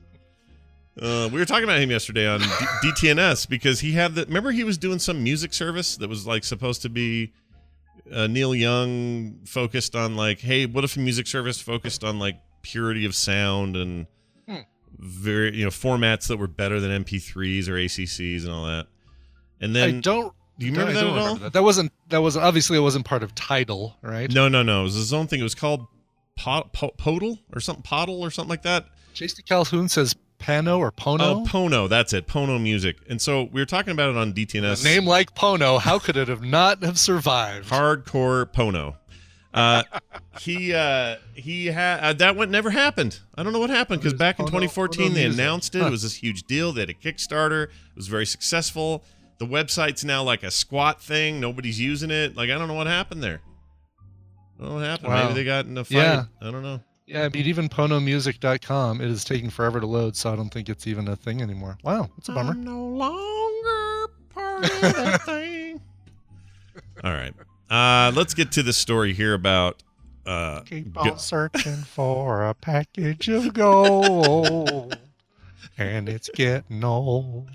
Uh, we were talking about him yesterday on D- DTNS because he had the. Remember, he was doing some music service that was like supposed to be uh, Neil Young focused on like, hey, what if a music service focused on like purity of sound and
Hmm.
very you know formats that were better than M P threes or A C Cs and all that. And then
I don't.
do you remember
I
that
don't
at all?
remember That. that wasn't. That was obviously it wasn't part of Tidal, right?
No, no, no. It was his own thing. It was called po- po- Podal or something, Podal or something like that.
J C Calhoun says Pano or Pono.
Oh, Pono. That's it. Pono Music. And so we were talking about it on D T N S.
A name like Pono, how could it have not have survived?
Hardcore Pono. Uh, he uh, he had uh, that one never happened. I don't know what happened because back in
Pono-
twenty fourteen
Pono
they
Music.
announced it.
Huh.
It was this huge deal. They had a Kickstarter. It was very successful. The website's now like a squat thing. Nobody's using it. Like I don't know what happened there. I don't know what happened.
Wow.
Maybe they got in a fight.
Yeah.
I don't know.
Yeah, but even Pono Music dot com, it is taking forever to load, so I don't think it's even a thing anymore. Wow, that's a bummer.
I'm no longer part of that thing. All right. Uh, let's get to the story here about. Uh,
Keep
go-
on searching for a package of gold, and it's getting old.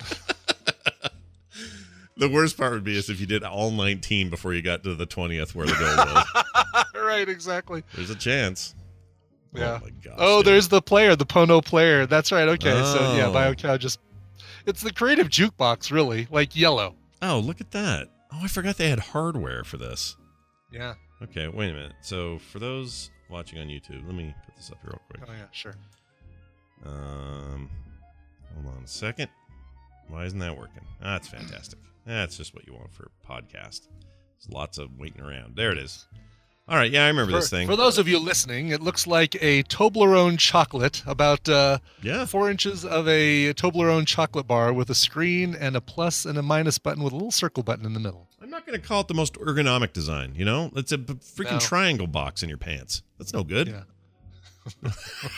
The worst part would be is if you did all nineteen before you got to the twentieth where the goal was.
Right, exactly.
There's a chance.
Yeah.
Oh, my gosh.
Oh,
dude.
there's the player, the Pono player. That's right. Okay, so yeah,
Oh.
BioCow just. It's the creative jukebox, really, like yellow.
Oh, look at that. Oh, I forgot they had hardware for this.
Yeah.
Okay, wait a minute. So for those watching on YouTube, let me put this up here real quick.
Oh, yeah, sure.
Um, hold on a second. Why isn't that working? Ah, that's fantastic. That's just what you want for a podcast. There's lots of waiting around. There it is. All right, yeah, I remember
For,
this thing.
for those of you listening, it looks like a Toblerone chocolate, about uh,
Yeah.
four inches of a Toblerone chocolate bar with a screen and a plus and a minus button with a little circle button in the middle.
I'm not going to call it the most ergonomic design, you know? It's a b- freaking
No.
triangle box in your pants. That's no good.
Yeah.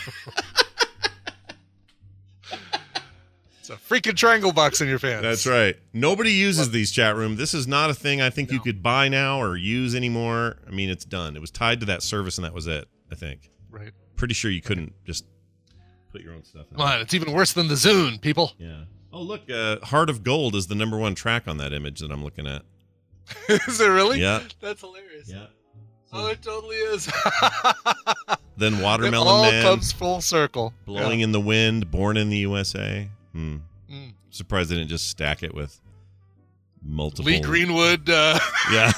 It's a freaking triangle box in your pants.
That's right. Nobody uses these chat room. This is not a thing I think you
No.
could buy now or use anymore. I mean, it's done. It was tied to that service, and that was it, I think.
Right.
Pretty sure you couldn't just put your own stuff in.
Come on, it's even worse than the Zune, people.
Yeah. Oh, look. Uh, Heart of Gold is the number one track on that image that I'm looking at.
Is it really?
Yeah.
That's hilarious.
Yeah.
Oh, it totally is.
Then
It
Watermelon
all
Man,
comes full circle.
Blowing in the Wind, Born in the U S A. Hmm.
Yeah. Mm.
Surprised they didn't just stack it with multiple.
Lee Greenwood. Uh,
Yeah.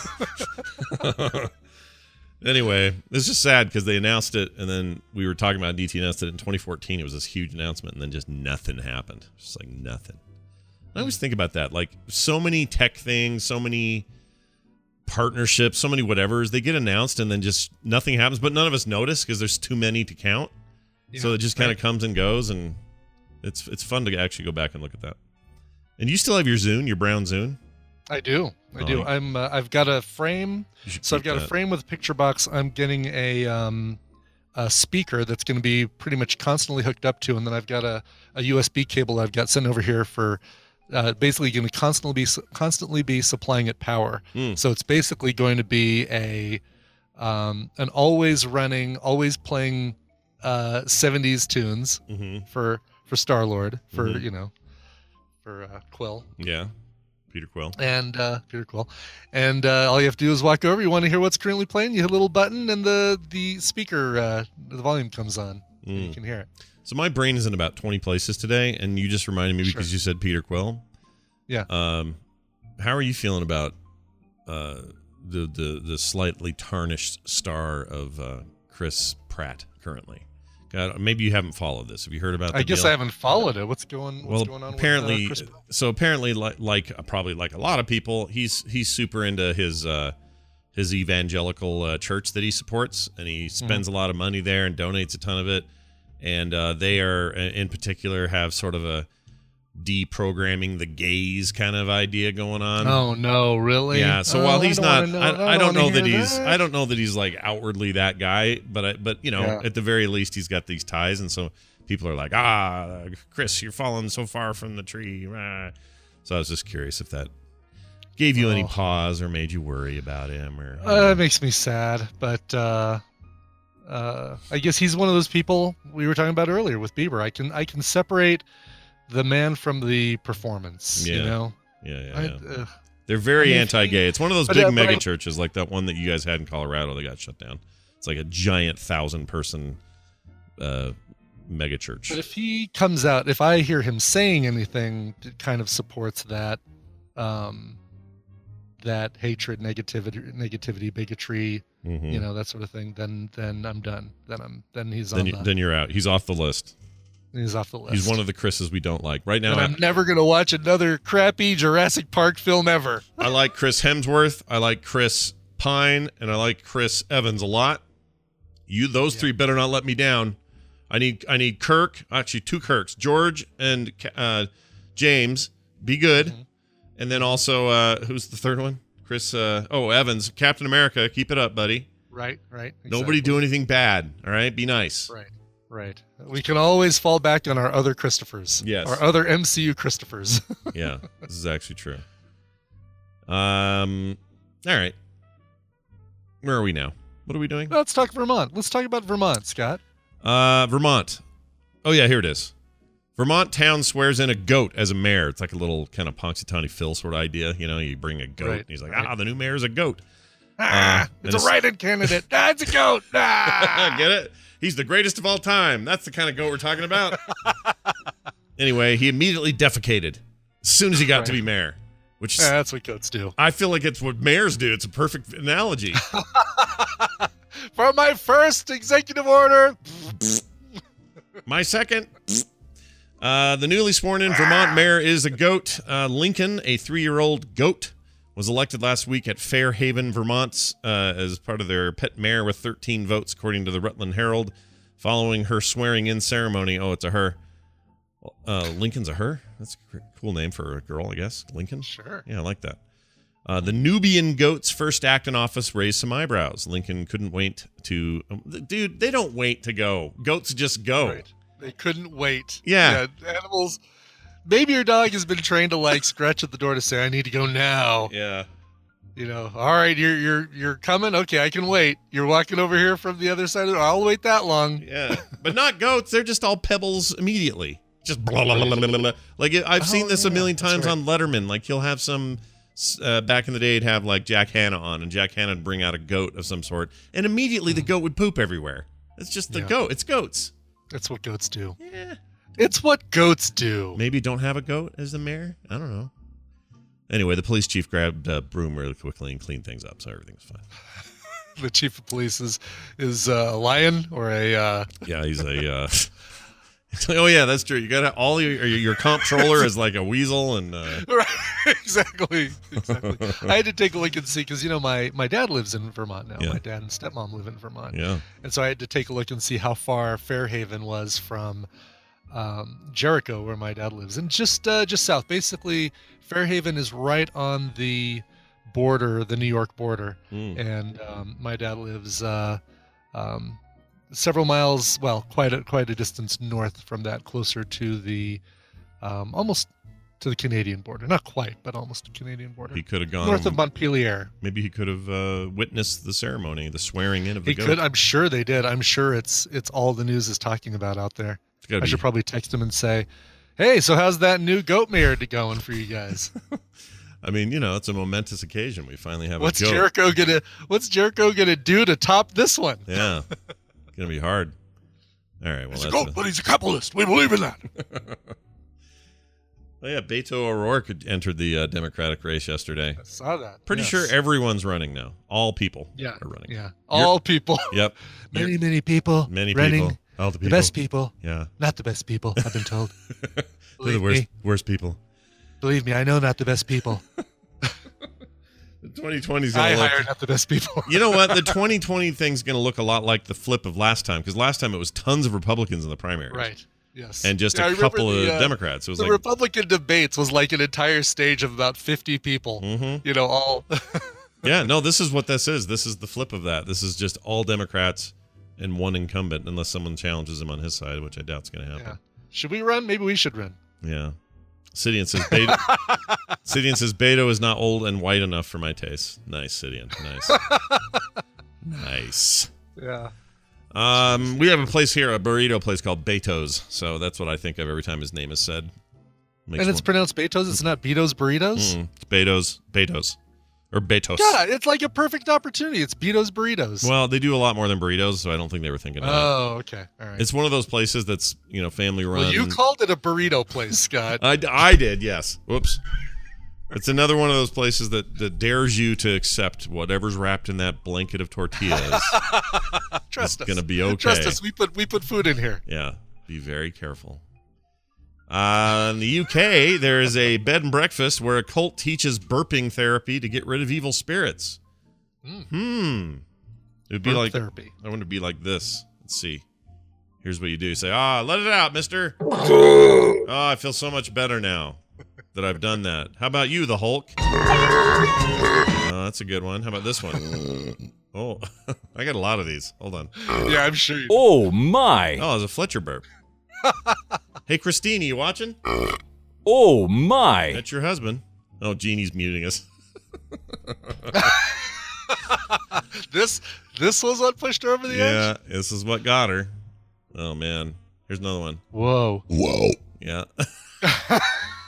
Anyway, it's just sad because they announced it, and then we were talking about D T N S that in twenty fourteen it was this huge announcement, and then just nothing happened. Just like nothing. I always think about that. Like so many tech things, so many partnerships, so many whatevers, they get announced, and then just nothing happens. But none of us notice because there's too many to count. So
Yeah,
it just kind of
right.
comes and goes, and it's it's fun to actually go back and look at that. And you still have your Zune, your brown Zune.
I do. I
Oh,
do.
you-
I'm. Uh, I've got a frame.
You should
So I've
keep
got a
that.
frame with a picture box. I'm getting a um, a speaker that's going to be pretty much constantly hooked up to, and then I've got a, a U S B cable I've got sent over here for uh, basically going to constantly be constantly be supplying it power.
Mm.
So it's basically going to be a um, an always running, always playing uh, seventies tunes
Mhm.
for for Star Lord for
Mhm.
you know for uh, Quill.
Yeah, Peter Quill.
And uh, Peter Quill, and uh, all you have to do is walk over. You want to hear what's currently playing? You hit a little button, and the the speaker, uh, the volume comes on. And you
Mm.
can hear it.
So my brain is in about twenty places today, and you just reminded me
Sure.
because you said Peter Quill.
Yeah.
Um, how are you feeling about uh, the the the slightly tarnished star of uh, Chris Pratt currently. God, maybe you haven't followed this. Have you heard about? The
I guess
deal?
I haven't followed it. What's going? What's
well,
going on?
apparently,
with, uh, Chris Pratt?
so apparently, like, like uh, probably like a lot of people, he's he's super into his uh, his evangelical uh, church that he supports, and he spends mm-hmm. a lot of money there and donates a ton of it. And uh, they are, in particular, have sort of a deprogramming the gays kind of idea going on.
Oh no, really?
Yeah. So
oh,
while he's
I
not,
know,
I,
I,
I don't know that
hear
he's,
that.
I don't know that he's like outwardly that guy, but I, but you know,
Yeah.
at the very least, he's got these ties, and so people are like, ah, Chris, you're falling so far from the tree. Ah. So I was just curious if that gave you oh. any pause or made you worry about him, or
uh, it makes me sad, but. uh Uh, I guess he's one of those people we were talking about earlier with Bieber. I can I can separate the man from the performance.
Yeah.
You know,
yeah, yeah.
I,
yeah.
uh,
They're very
I mean,
anti-gay. It's one of those
but,
big
uh,
mega
I,
churches, like that one that you guys had in Colorado that got shut down. It's like a giant thousand-person uh, mega church.
But if he comes out, if I hear him saying anything that kind of supports that, um, that hatred, negativity, negativity, bigotry.
Mm-hmm.
You know, that sort of thing, then then I'm done. Then I'm then he's
then
on
you,
the,
then you're out. He's off the list.
He's off the list.
He's one of the Chris's we don't like right now.
And
I,
I'm never gonna watch another crappy Jurassic Park film ever.
I like Chris Hemsworth. I like Chris Pine, and I like Chris Evans a lot. You those yeah. three better not let me down. I need I need Kirk. Actually, two Kirks, George and uh, James. Be good, mm-hmm. and then also uh, who's the third one? Chris, uh, oh, Evans, Captain America, keep it up, buddy.
Right, right. Exactly.
Nobody do anything bad, all right? Be nice.
Right, right. We can always fall back on our other Christophers.
Yes.
Our other M C U Christophers.
Yeah, this is actually true. Um, all right. Where are we now? What are we doing?
Let's talk Vermont. Let's talk about Vermont, Scott.
Uh, Vermont. Oh, yeah, here it is. Vermont town swears in a goat as a mayor. It's like a little kind of Punxsutawney Phil sort of idea. You know, you bring a goat,
right,
and he's like,
right.
ah, the new mayor's a goat.
Ah, uh, it's a write-in candidate. Ah, it's a goat. Ah.
Get it? He's the greatest of all time. That's the kind of goat we're talking about. Anyway, he immediately defecated as soon as he got right. to be mayor. Which
yeah, that's what goats do.
I feel like it's what mayors do. It's a perfect analogy.
For my first executive order.
My second. Uh, the newly sworn-in Vermont mayor is a goat. Uh, Lincoln, a three-year-old goat, was elected last week at Fairhaven, Vermont, uh, as part of their pet mayor with thirteen votes, according to the Rutland Herald. Following her swearing-in ceremony, oh, it's a her. Uh, Lincoln's a her? That's a cool name for a girl, I guess. Lincoln?
Sure.
Yeah, I like that. Uh, the Nubian goat's first act in office raised some eyebrows. Lincoln couldn't wait to... Um, dude, they don't wait to go. Goats just go.
Right. They couldn't wait.
Yeah.
yeah. Animals. Maybe your dog has been trained to like scratch at the door to say, I need to go now.
Yeah.
You know, all right, you're you're you're coming. Okay, I can wait. You're walking over here from the other side of the I'll wait that long.
Yeah. But not goats. They're just all pebbles immediately. Just blah, blah, blah, blah, blah, blah. Like I've oh, seen this yeah, a million times right. on Letterman. Like he'll have some uh, back in the day, he'd have like Jack Hanna on, and Jack Hanna would bring out a goat of some sort, and immediately the goat would poop everywhere. It's just the yeah. goat. It's goats.
That's what goats do.
Yeah.
It's what goats do.
Maybe don't have a goat as the mayor? I don't know. Anyway, the police chief grabbed a broom really quickly and cleaned things up, so everything's fine.
The chief of police is is a lion or a... Uh...
Yeah, he's a... Uh... Oh, yeah, that's true. You got all your, your comptroller is like a weasel and... Uh...
Right, exactly. Exactly. I had to take a look and see, because, you know, my, my dad lives in Vermont now.
Yeah.
My dad and stepmom live in Vermont.
Yeah.
And so I had to take a look and see how far Fairhaven was from um, Jericho, where my dad lives. And just uh, just south. Basically, Fairhaven is right on the border, the New York border. Mm. And um, my dad lives... Uh, um, several miles, well, quite a quite a distance north from that, closer to the, um, almost to the Canadian border. Not quite, but almost the Canadian border.
He could have gone
north of Montpelier.
Maybe he could have uh, witnessed the ceremony, the swearing in of the
he
goat.
Could. I'm sure they did. I'm sure it's it's all the news is talking about out there. I
be.
should probably text him and say, "Hey, so how's that new goat mayor going for you guys?"
I mean, you know, it's a momentous occasion. We finally have
what's
a goat.
Jericho gonna What's Jericho gonna do to top this one?
Yeah. Gonna be hard. All right. Well,
he's
that's
a goat,
a...
but he's a capitalist. We believe in that.
Oh, yeah, Beto O'Rourke entered the uh, Democratic race yesterday.
I saw that.
Pretty
yes.
sure everyone's running now. All people
yeah.
are running.
Yeah, all You're, people.
Yep.
many, You're, many people.
Many
running.
people. All the people.
The best people.
Yeah.
Not the best people, I've been told.
They're the worst, worst people.
Believe me, I know not the best people.
The twenty twenty is
I
going to look...
hire not the best people.
You know what? The twenty twenty thing's going to look a lot like the flip of last time, because last time it was tons of Republicans in the primaries.
Right. Yes.
And just
yeah,
a couple
the,
of
uh,
Democrats. It was
the
like
Republican debates was like an entire stage of about fifty people.
Mm-hmm.
You know, all.
Yeah, no, this is what this is. This is the flip of that. This is just all Democrats and one incumbent, unless someone challenges him on his side, which I doubt is going to happen.
Yeah. Should we run? Maybe we should run.
Yeah. Sidian says Beto, Sidian says Beto is not old and white enough for my taste. Nice, Sidian. Nice. Nice.
Yeah.
Um, we have a place here, a burrito place called Beto's. So that's what I think of every time his name is said. Makes
and it's
one.
pronounced Beto's. It's not Beto's Burritos.
Mm, it's Beto's, Beto's, or Betos.
Yeah, it's like a perfect opportunity. It's Beto's Burritos.
Well, they do a lot more than burritos, so I don't think they were thinking of
oh, okay. All right.
it. It's one of those places that's, you know, family run.
Well, you called it a burrito place, Scott.
I, I did, yes. Whoops. It's another one of those places that, that dares you to accept whatever's wrapped in that blanket of tortillas.
Trust
it's
us.
It's going to be okay.
Trust us. We put we put food in here.
Yeah. Be very careful. Uh, in the U K, there is a bed and breakfast where a cult teaches burping therapy to get rid of evil spirits.
Mm.
Hmm. It would be
Burp
like
therapy.
I want to be like this. Let's see. Here's what you do. You say, ah, let it out, mister. Oh, I feel so much better now that I've done that. How about you, the Hulk? Oh, that's a good one. How about this one? Oh, I got a lot of these. Hold on.
Yeah, I'm sure you do.
Oh, my.
Oh, it's a Fletcher burp. Hey, Christine, are you watching?
Oh, my.
That's your husband. Oh, Jeannie's muting us.
this this was what pushed her over the
Yeah,
edge?
this is what got her. Oh, man. Here's another one.
Whoa.
Whoa.
Yeah. I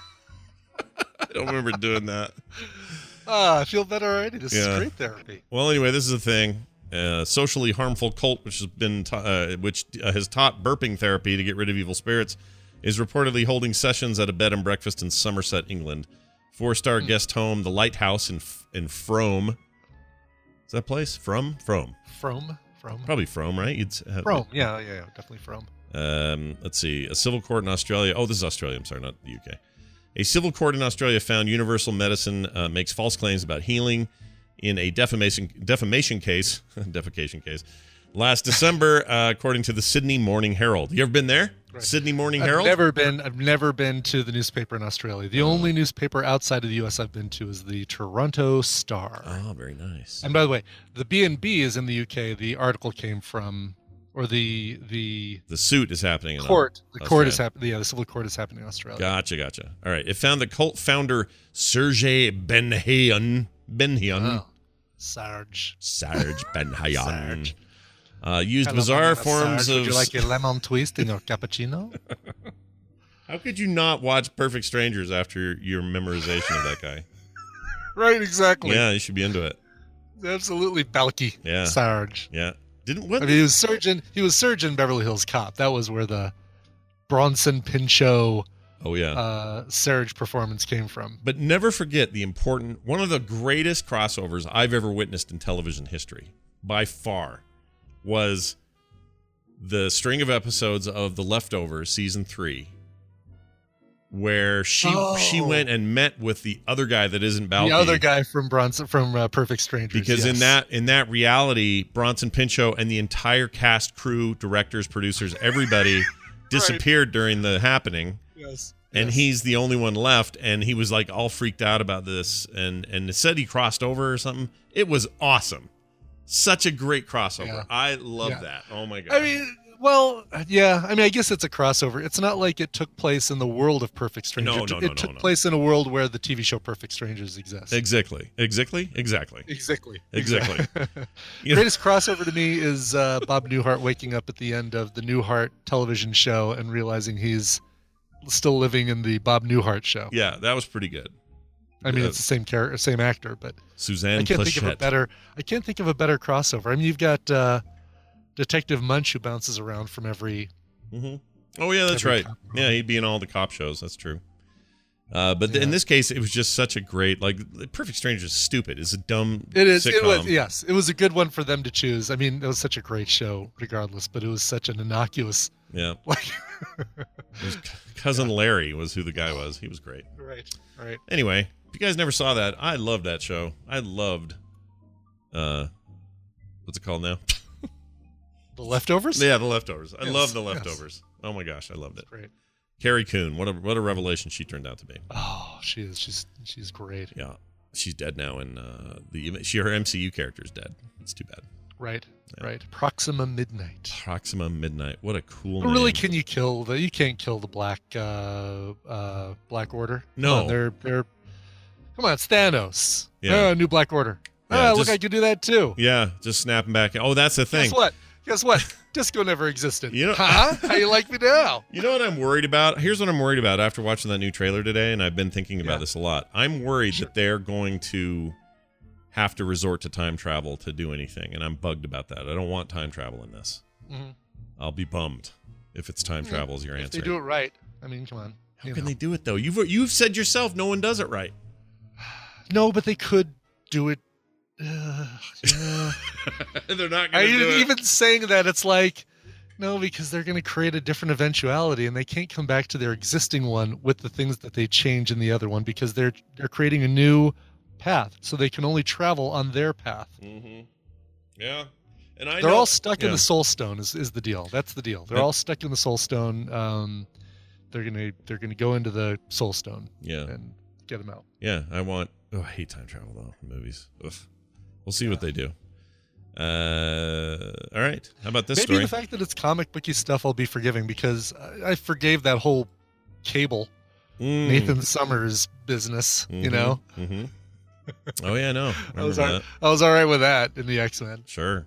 don't remember doing that.
Ah, I feel better already. This
Yeah.
is great therapy.
Well, anyway, this is a thing. Uh, socially harmful cult, which has been ta- uh, which uh, has taught burping therapy to get rid of evil spirits, is reportedly holding sessions at a bed and breakfast in Somerset, England. Four-star mm. guest home, the Lighthouse in F- in Frome. Is that place From Frome?
From from
Probably Frome, right? You'd have,
Frome. Yeah, yeah, yeah, definitely Frome.
Um, let's see. A civil court in Australia. Oh, this is Australia. I'm sorry, not the U K. A civil court in Australia found Universal Medicine uh, makes false claims about healing in a defamation defamation case, defecation case, last December, uh, according to the Sydney Morning Herald. You ever been there? Right. Sydney Morning
I've
Herald?
Never been. I've never been to the newspaper in Australia. The only newspaper outside of the U S I've been to is the Toronto Star.
Oh, very nice.
And by the way, the B and B is in the U K. The article came from, or the the
the suit is happening in
court. The
Australia.
court is happening. Yeah, the civil court is happening in Australia.
Gotcha, gotcha. All right. It found the cult founder Sergey Benhayan. Benhayan.
Oh. Sarge.
Sarge Benhayan.
Sarge.
Uh, used
Hello,
bizarre
Sarge.
forms
Would
of.
you like a lemon twist in your cappuccino?
How could you not watch Perfect Strangers after your memorization of that guy?
Right, exactly.
Yeah, you should be into it.
Absolutely, Balky.
Yeah.
Sarge.
Yeah. Didn't what?
I mean, he was surgeon. He was surgeon Beverly Hills Cop. That was where the Bronson Pinchot.
Oh yeah.
Uh, Surge performance came from.
But never forget the important, one of the greatest crossovers I've ever witnessed in television history, by far, was the string of episodes of The Leftovers season three, where she
Oh.
she went and met with the other guy that isn't Balky.
The other guy from Bronson from uh, Perfect Strangers.
Because
yes.
in that in that reality, Bronson Pinchot and the entire cast, crew, directors, producers, everybody disappeared during the happening.
Yes.
And
yes.
he's the only one left, and he was like all freaked out about this, and and said he crossed over or something. It was awesome, such a great crossover.
Yeah.
I love
Yeah.
that. Oh my god!
I mean, well, yeah. I mean, I guess it's a crossover. It's not like it took place in the world of Perfect Strangers.
No,
it,
no,
it
no, no,
took
no.
place in a world where the T V show Perfect Strangers exists.
exactly, exactly, exactly,
Exactly.
exactly. You know-
Greatest crossover to me is uh, Bob Newhart waking up at the end of the Newhart television show and realizing he's still living in the Bob Newhart show.
yeah, that was pretty good.
I mean,
Uh,
it's the same character, same actor, but
Suzanne
I can't think of a
Plachette.
better. I can't think of a better crossover. I mean, you've got uh, Detective Munch who bounces around from every.
Mm-hmm. Oh yeah, that's
Every
right.
cop
Yeah, he'd be in all the cop shows. That's true. Uh, but
Yeah.
in this case, it was just such a great, like, Perfect Stranger is stupid. It's a dumb
It is.
sitcom.
It was. Yes, it was a good one for them to choose. I mean, it was such a great show, regardless. But it was such an innocuous.
Yeah.
Like.
It was Cousin Larry was who the guy was. He was great.
Right. Right.
Anyway, if you guys never saw that, I loved that show. I loved, uh, what's it called now?
The Leftovers.
Yeah, The Leftovers. I
Yes,
love The
yes.
Leftovers. Oh my gosh, I loved it.
Great.
Carrie Coon, what a what a revelation she turned out to be.
Oh, she is. She's she's great.
Yeah, she's dead now, and uh, the she her M C U character is dead. It's too bad.
Right.
Yeah.
Right. Proxima Midnight.
Proxima Midnight. What a cool
But
name.
really, can you kill the? You can't kill the Black uh, uh, Black Order.
No.
Come on, they're they're. Come on, it's Thanos.
Yeah.
Oh, new Black Order.
Yeah,
ah, look,
just-
I could do that too.
Yeah, just snapping back. Oh, that's the thing.
Guess what? Guess what? Disco never existed.
You know-
huh? How you like me now?
You know what I'm worried about? Here's what I'm worried about after watching that new trailer today, and I've been thinking about
Yeah.
this a lot. I'm worried
Sure.
that they're going to have to resort to time travel to do anything, and I'm bugged about that. I don't want time travel in this.
Mhm.
I'll be bummed if it's time travel is your
If
answer.
they do it right. I mean, come on.
How
you
can
know.
they do it though? You've you've said yourself no one does it right.
No, but they could do it. Uh, yeah.
They're not
I
going to do it.
even saying that it's like no, because they're going to create a different eventuality, and they can't come back to their existing one with the things that they change in the other one because they're they're creating a new path, so they can only travel on their path.
Mm-hmm. Yeah, and I
They're
know-
all stuck in
yeah.
the Soul Stone. Is, is the deal? That's the deal. They're
Yep.
all stuck in the Soul Stone. Um, they're gonna they're gonna go into the Soul Stone
Yeah,
and get them out.
yeah. I want. Oh, I hate time travel though. In movies. Ugh. We'll see what they do. Uh, all right. How about this
Maybe
story?
the fact that it's comic booky stuff I'll be forgiving because I, I forgave that whole Cable
Mm.
Nathan Summers business. You
Mhm,
know,
mhm. Oh yeah, no.
I was
Remember
all,
that.
I was all right with that in the X-Men.
Sure.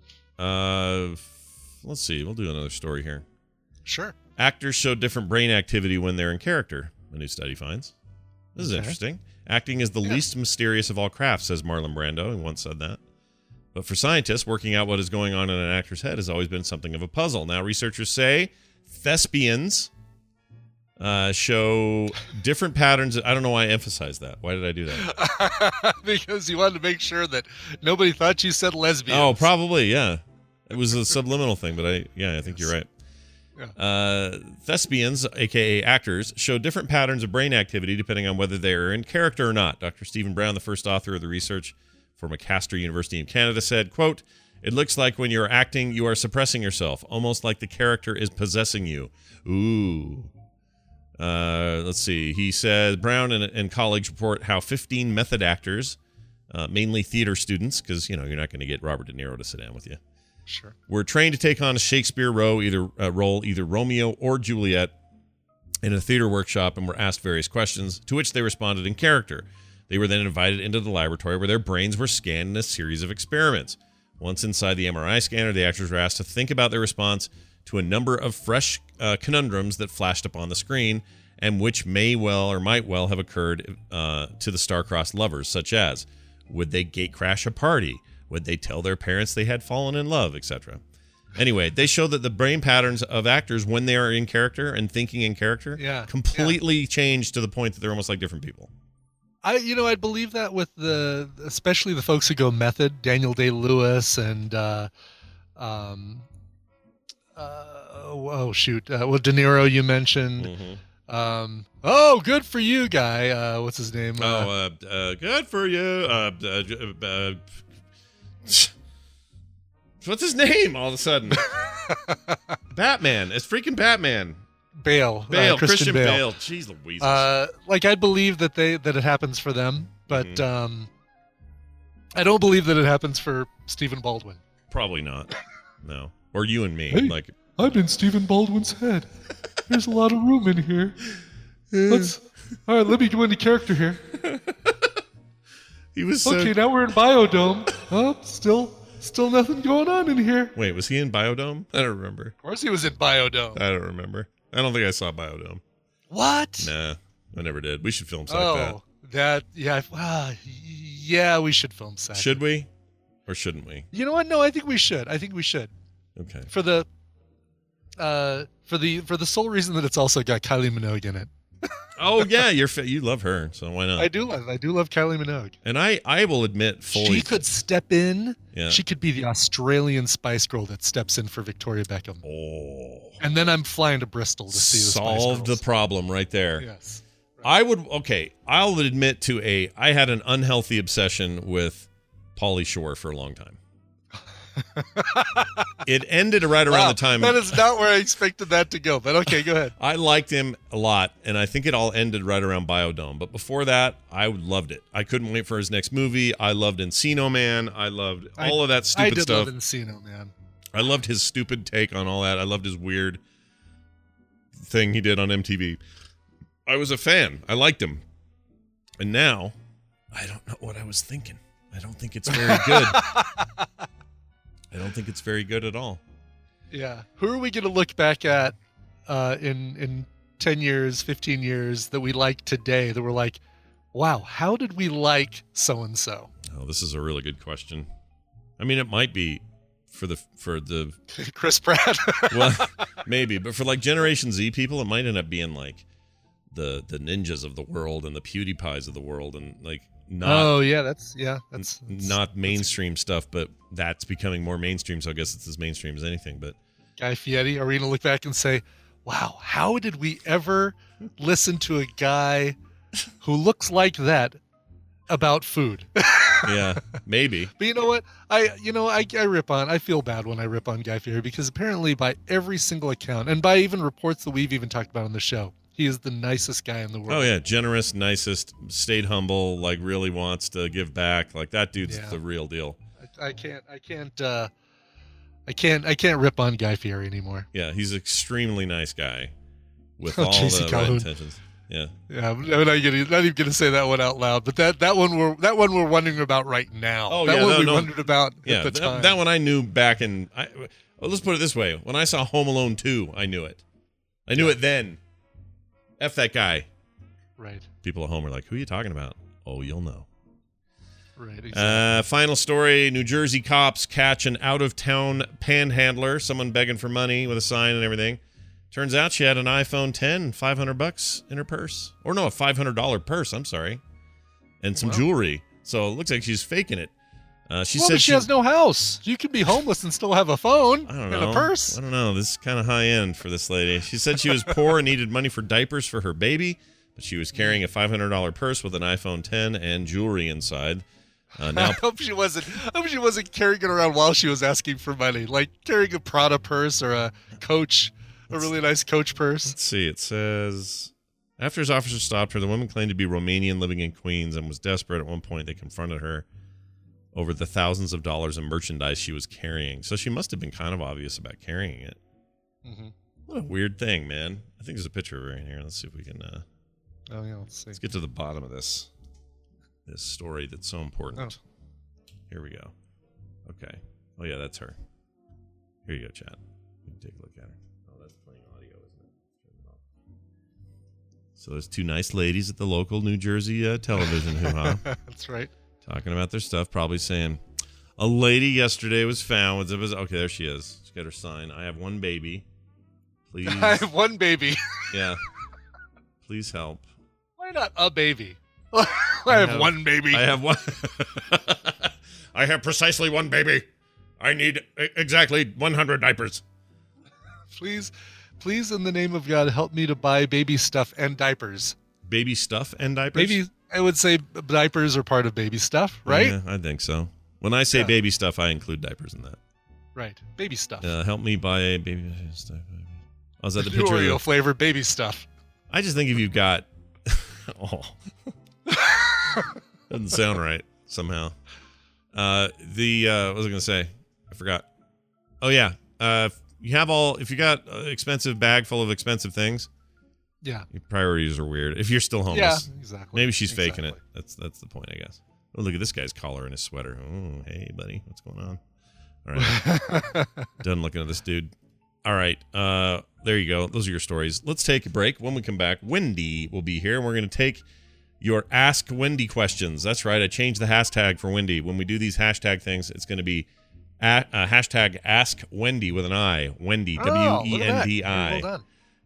Uh, f- let's see. We'll do another story here.
Sure.
Actors show different brain activity when they're in character. A new study finds. This is
Okay.
interesting. Acting is the
Yeah.
least mysterious of all crafts, says Marlon Brando. He once said that. But for scientists, working out what is going on in an actor's head has always been something of a puzzle. Now, researchers say thespians uh, show different patterns. I don't know why I emphasized that. Why did I do that?
Because you wanted to make sure that nobody thought you said lesbian.
Oh, probably, yeah. It was a subliminal thing, but I, yeah, I think
Yes.
you're right.
Yeah.
Uh, thespians, aka actors, show different patterns of brain activity depending on whether they are in character or not. Doctor Stephen Brown, the first author of the research for Macmaster University in Canada, said, quote, "It looks like when you're acting, you are suppressing yourself, almost like the character is possessing you." Ooh. Uh, let's see. He said Brown and, and colleagues report how fifteen method actors, uh, mainly theater students, because, you know, you're not going to get Robert De Niro to sit down with you,
Sure.
were trained to take on a Shakespeare role, either uh, role, either Romeo or Juliet, in a theater workshop, and were asked various questions, to which they responded in character. They were then invited into the laboratory where their brains were scanned in a series of experiments. Once inside the M R I scanner, the actors were asked to think about their response to a number of fresh uh, conundrums that flashed up on the screen, and which may well or might well have occurred uh, to the star-crossed lovers, such as, would they gate crash a party? Would they tell their parents they had fallen in love, et cetera? Anyway, they show that the brain patterns of actors when they are in character and thinking in character
Yeah,
completely change to the point that they're almost like different people.
I, you know, I'd believe that with the, especially the folks who go method, Daniel Day-Lewis and, uh, um, uh, oh shoot, uh, well, De Niro you mentioned.
Mm-hmm.
Um, oh, good for you, guy. Uh, what's his name? Uh,
Oh, uh, uh, good for you. Uh, uh, uh, what's his name all of a sudden? Batman. It's freaking Batman.
Bale.
Bale.
uh,
Christian, Bale. Jeez Louise.
Uh, like I'd believe that they that it happens for them, but
Mhm.
um, I don't believe that it happens for Stephen Baldwin.
Probably not. No. Or you and me.
Hey.
Like,
I'm in Stephen Baldwin's head. There's a lot of room in here. Let's. All right, let me go into character here.
he was so...
Okay, now we're in Biodome. Oh, still, still nothing going on in here.
Wait, was he in Biodome? I don't remember.
Of course, he was in Biodome.
I don't remember. I don't think I saw Biodome.
What?
Nah, I never did. We should film something like
Oh, that. Yeah. Ah, yeah, we should film
that.
Sack.
Should we? Or shouldn't we?
You know what? No, I think we should. I think we should.
Okay.
For the, uh, for the for the sole reason that it's also got Kylie Minogue in it.
Oh yeah, you're fa- you love her, so why not?
I do love I do love Kylie Minogue.
And I I will admit fully
She could step in.
Yeah.
She could be the Australian Spice Girl that steps in for Victoria Beckham.
Oh.
And then I'm flying to Bristol to see the Spice
Solved the
Girls.
problem right there.
Yes.
I would okay. I'll admit to a. I had an unhealthy obsession with Pauly Shore for a long time. It ended right around
Wow,
the time.
that is not where I expected that to go. But okay, go ahead.
I liked him a lot, and I think it all ended right around Biodome. But before that, I loved it. I couldn't wait for his next movie. I loved Encino Man. I loved all
I,
of that stupid
I did
stuff.
love Encino Man.
I loved his stupid take on all that. I loved his weird thing he did on M T V. I was a fan. I liked him. And now, I don't know what I was thinking. I don't think it's very good. I don't think it's very good at all.
Yeah. Who are we going to look back at uh, in in ten years, fifteen years that we like today that we're like, wow, how did we like so-and-so?
Oh, this is a really good question. I mean, it might be for the for the
Chris Pratt.
well, maybe, but for like Generation Z people, it might end up being like the the ninjas of the world and the PewDiePies of the world, and like not
oh yeah, that's yeah, that's, that's
not mainstream stuff, but that's becoming more mainstream. So I guess it's as mainstream as anything. But
Guy Fieri. Are we going to look back and say, wow, how did we ever listen to a guy who looks like that about food?
yeah, maybe.
But you know what? I you know I, I rip on. I feel bad when I rip on Guy Fieri because apparently by every single account and by even reports that we've even talked about on the show, he is the nicest guy in the world.
Oh yeah, generous, nicest, stayed humble, like really wants to give back. Like that dude's
Yeah.
the real deal.
I, I can't. I can't. uh I can't. I can't rip on Guy Fieri anymore.
Yeah, he's an extremely nice guy with
Oh,
all
J C
the right
Calhoun.
intentions. Yeah.
Yeah, I'm not, gonna, not even going to say that one out loud. But that, that one we're that one we're wondering about right now.
Oh,
that
yeah,
one
no,
we
no.
wondered about
Yeah,
at the
that,
time.
that one I knew back in. I, well, let's put it this way: when I saw Home Alone two, I knew it. I knew it then. F that guy.
Right.
People at home are like, "Who are you talking about?" Oh, you'll know.
Right. Exactly.
Uh, final story: New Jersey cops catch an out-of-town panhandler. Someone begging for money with a sign and everything. Turns out she had an iPhone ten, five hundred bucks in her purse, or no, a five hundred dollar purse. I'm sorry, and some
Wow.
jewelry. So it looks like she's faking it. Uh, she
well,
said
but she, has no house. You can be homeless and still have a phone
I don't
and
know.
a purse.
I don't know. This is kind of high end for this lady. She said she was poor and needed money for diapers for her baby, but she was carrying a five hundred dollar purse with an iPhone ten and jewelry inside. Uh,
I
now,
hope she wasn't. I hope she wasn't carrying it around while she was asking for money, like carrying a Prada purse or a Coach, a really nice Coach purse.
let's see. It says after his officer stopped her, the woman claimed to be Romanian, living in Queens, and was desperate. At one point, they confronted her over the thousands of dollars in merchandise she was carrying. So she must have been kind of obvious about carrying it.
Mm-hmm.
What a weird thing, man. I think there's a picture of her in here. Let's see if we can. Uh,
Oh yeah, let's see.
let's get to the bottom of this. This story that's so important.
Oh.
Here we go. Okay. Oh, yeah, that's her. Here you go, chat. You can take a look at her. Oh, that's playing audio, isn't it? Turn it off. So there's two nice ladies at the local New Jersey uh, television hoo-ha
That's right.
talking about their stuff, probably saying, a lady yesterday was found with... Was, okay, there she is. She's got her sign. I have one baby. Please.
I have one baby.
Yeah. Please help.
Why not a baby? I have,
have-
one baby.
I have one. I have precisely one baby. I need e- exactly one hundred diapers.
Please, please, in the name of God, help me to buy baby stuff and diapers.
Baby stuff and diapers?
Maybe I would say diapers are part of baby stuff, right?
Yeah, I think so. When I say
Yeah.
baby stuff, I include diapers in that.
Right. Baby stuff.
Uh, help me buy a baby stuff. Oh, is that the
New
picture? of
Oreo
the-
flavored baby stuff.
I just think if you've got... oh. Doesn't sound right somehow. Uh, the... Uh, what was I going to say? I forgot. Oh, yeah. Uh, if you have all... If you got an expensive bag full of expensive things,
Yeah.
your priorities are weird. If you're still homeless...
Yeah. Exactly.
Maybe she's faking it.
Exactly.
That's that's the point, I guess. Oh, look at this guy's collar and his sweater. Oh, hey, buddy. What's going on? All right. Done looking at this dude. All right. Uh, there you go. Those are your stories. Let's take a break. When we come back, Wendy will be here, and we're going to take your Ask Wendy questions. That's right. I changed the hashtag for Wendy. When we do these hashtag things, it's going to be a, uh, hashtag Ask Wendy with an I. Wendy.
Oh,
W
look
E
at
N
that.
D I.
Well done.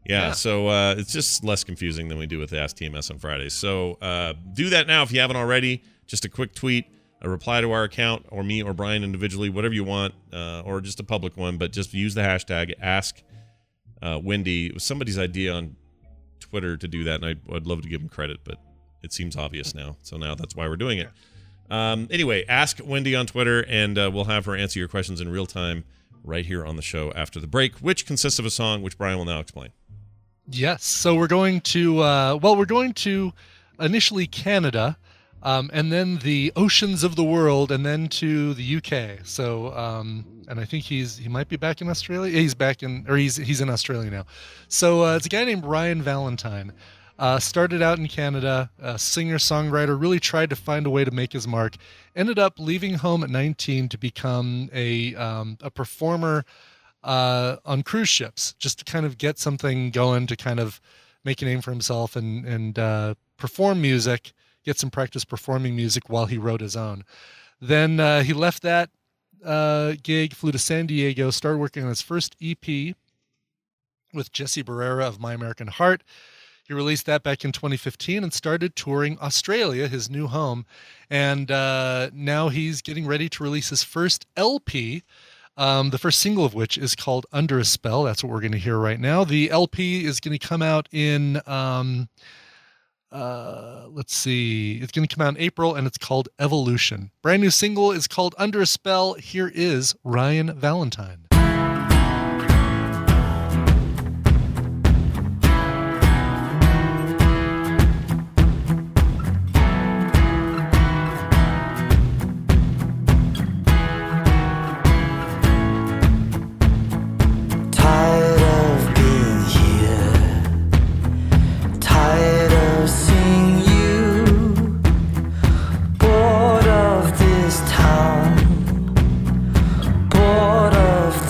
Yeah,
Yeah.
so uh, it's just less confusing than we do with the Ask T M S on Fridays. So uh, do that now if you haven't already. Just a quick tweet, a reply to our account, or me or Brian individually, whatever you want, uh, or just a public one. But just use the hashtag Ask uh, Wendy. It was somebody's idea on Twitter to do that, and I'd, I'd love to give them credit, but it seems obvious now. So now that's why we're doing it. Um, anyway, Ask Wendy on Twitter, and uh, we'll have her answer your questions in real time right here on the show after the break, which consists of a song, which Brian will now explain.
Yes. So we're going to, uh, well, we're going to initially Canada, um, and then the oceans of the world, and then to the U K. So, um, and I think he's he might be back in Australia. He's back in, or he's he's in Australia now. So uh, it's a guy named Ryan Valentine. Uh, started out in Canada, a singer-songwriter, really tried to find a way to make his mark. Ended up leaving home at nineteen to become a um, a performer uh, on cruise ships, just to kind of get something going, to kind of make a name for himself and and uh, perform music, get some practice performing music while he wrote his own. Then uh, he left that uh, gig, flew to San Diego, started working on his first E P with Jesse Barrera of My American Heart. He released that back in twenty fifteen and started touring Australia, his new home. And uh, now he's getting ready to release his first L P, um, the first single of which is called Under a Spell. That's what we're going to hear right now. The L P is going to come out in, um, uh, let's see, it's going to come out in April, and it's called Evolution. Brand new single is called Under a Spell. Here is Ryan Valentine.
Bored of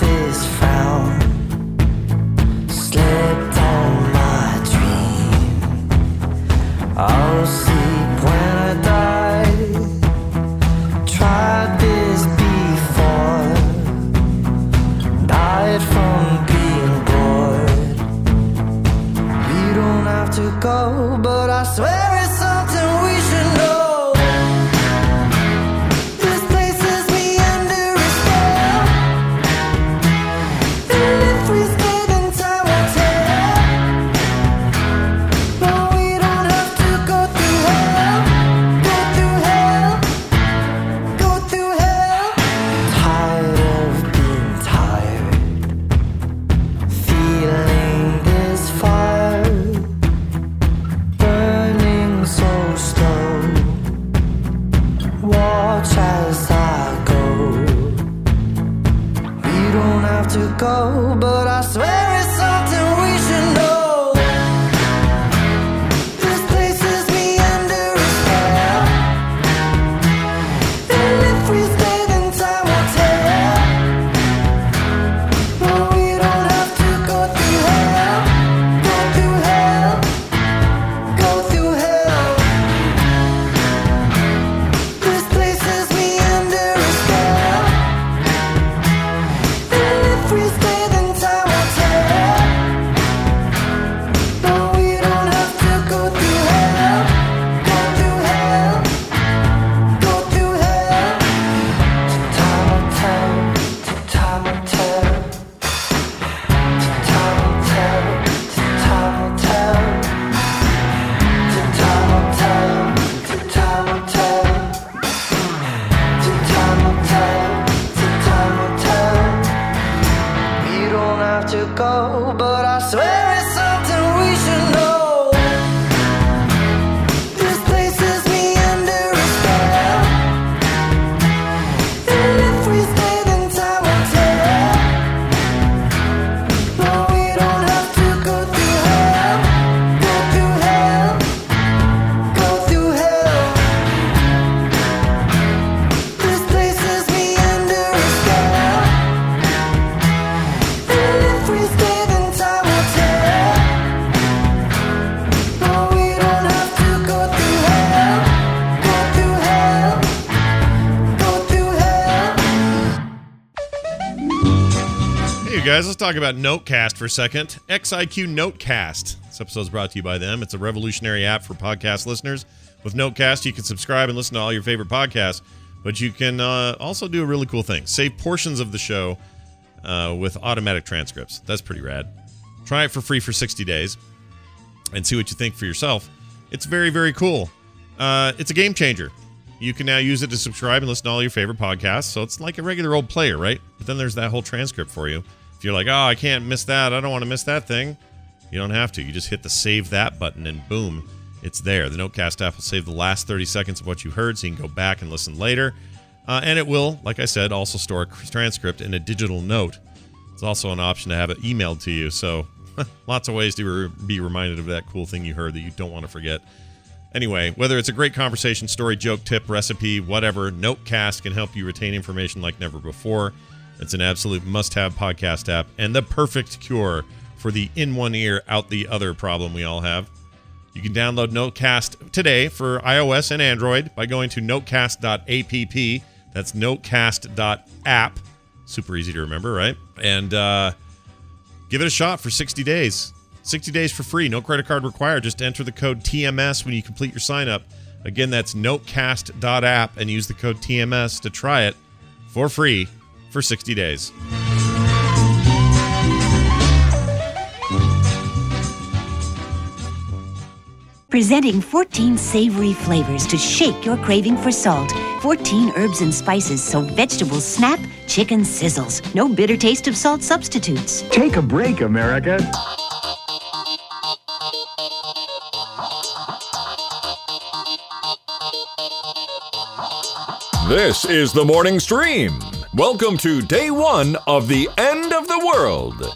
guys, let's talk about Notecast for a second. X I Q Notecast. This episode is brought to you by them. It's a revolutionary app for podcast listeners. With Notecast, you can subscribe and listen to all your favorite podcasts, but you can uh, also do a really cool thing. Save portions of the show uh, with automatic transcripts. That's pretty rad. Try it for free for sixty days and see what you think for yourself. It's very, very cool. Uh, it's a game changer. You can now use it to subscribe and listen to all your favorite podcasts, so it's like a regular old player, right? But then there's that whole transcript for you. If you're like, oh, I can't miss that, I don't want to miss that thing, you don't have to. You just hit the save that button and boom, it's there. The Notecast app will save the last thirty seconds of what you heard so you can go back and listen later. Uh, and it will, like I said, also store a transcript in a digital note. It's also an option to have it emailed to you, so lots of ways to re- be reminded of that cool thing you heard that you don't want to forget. Anyway, whether it's a great conversation, story, joke, tip, recipe, whatever, Notecast can help you retain information like never before. It's an absolute must-have podcast app and the perfect cure for the in one ear, out the other problem we all have. You can download Notecast today for iOS and Android by going to notecast dot app. That's notecast dot app. Super easy to remember, right? And uh, give it a shot for sixty days. sixty days for free. No credit card required. Just enter the code T M S when you complete your sign up. Again, that's notecast dot app and use the code T M S to try it for free for sixty days.
Presenting fourteen savory flavors to shake your craving for salt. fourteen herbs and spices so vegetables snap, chicken sizzles. No bitter taste of salt substitutes.
Take a break, America.
This is the morning stream. Welcome to day one of the end of the world.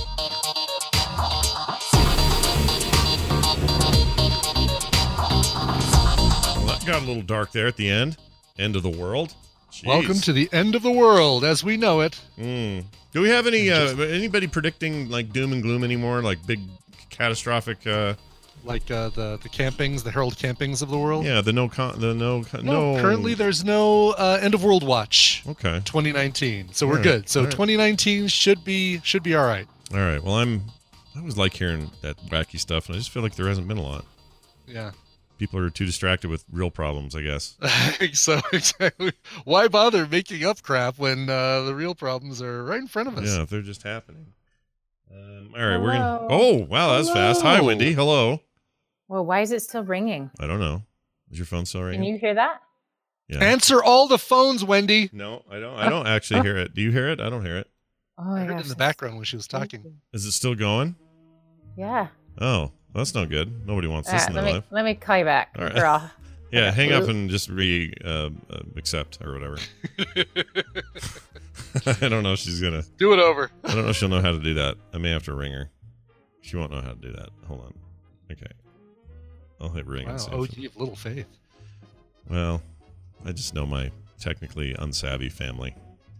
Well, that got a little dark there at the end. End of the world. Jeez.
Welcome to the end of the world as we know it.
Mm. Do we have any uh, anybody predicting like doom and gloom anymore? Like big catastrophic. Uh,
Like uh, the the campings, the Herald campings of the world.
Yeah, the no, con- the no, con-
no,
no.
Currently, there's no uh, end of world watch.
Okay.
twenty nineteen, so
All
we're
right.
good. So
All right.
twenty nineteen should be should be all right.
All right. Well, I'm. I always like hearing that wacky stuff, and I just feel like there hasn't been a lot.
Yeah.
People are too distracted with real problems, I guess.
So exactly. Why bother making up crap when uh, the real problems are right in front of us?
Yeah, if they're just happening. Um, all right, we're gonna. Oh, wow, that was fast. Hi, Wendy. Hello.
Well, why is it still ringing?
I don't know. Is your phone still ringing?
Can you hear that?
Yeah.
Answer all the phones, Wendy.
No, I don't. I don't actually hear it. Do you hear it? I don't hear it.
Oh,
I heard it in the background when she was talking.
Is it still going?
Yeah.
Oh, that's no good. Nobody wants
All
this
right,
in
let
their
me
life.
let me call you back.
All right.
Or I'll-
Yeah, hang up and just re uh, uh, accept or whatever. I don't know if she's gonna
do it over.
I don't know if she'll know how to do that. I may have to ring her. She won't know how to do that. Hold on. Okay. I'll hit ring.
Wow,
and see
O
if
G
it-
of little faith.
Well, I just know my technically unsavvy family.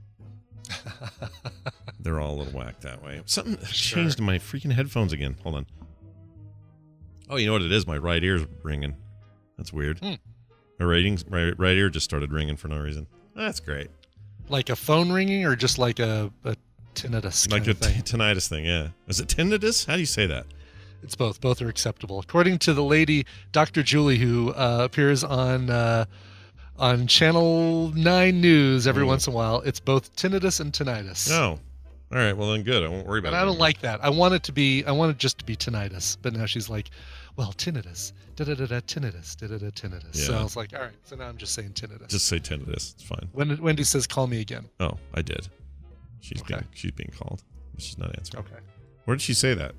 They're all a little whacked that way. Something
Sure.
changed in my freaking headphones again. Hold on. Oh, you know what it is? My right ear's ringing. That's weird.
Hmm.
My ratings, my right ear just started ringing for no reason. That's great.
Like a phone ringing or just like a, a tinnitus
Like
kind
a
of thing?
t- tinnitus thing, yeah. Is it tinnitus? How do you say that?
It's both. Both are acceptable. According to the lady, Doctor Julie, who uh, appears on uh, on Channel nine News every
Mm.
once in a while, it's both tinnitus and tinnitus.
Oh. All right, well then good. I won't worry about
But
it.
I don't
anymore.
like that. I want it to be, I want it just to be tinnitus. But now she's like, well, tinnitus, da-da-da-da, tinnitus, da-da-da, tinnitus. So
Yeah.
I was like, all right, so now I'm just saying tinnitus.
Just say tinnitus. It's fine.
When Wendy says, call me again.
Oh, I did. She's
Okay.
being she's being called. She's not answering.
Okay.
Where did she say that?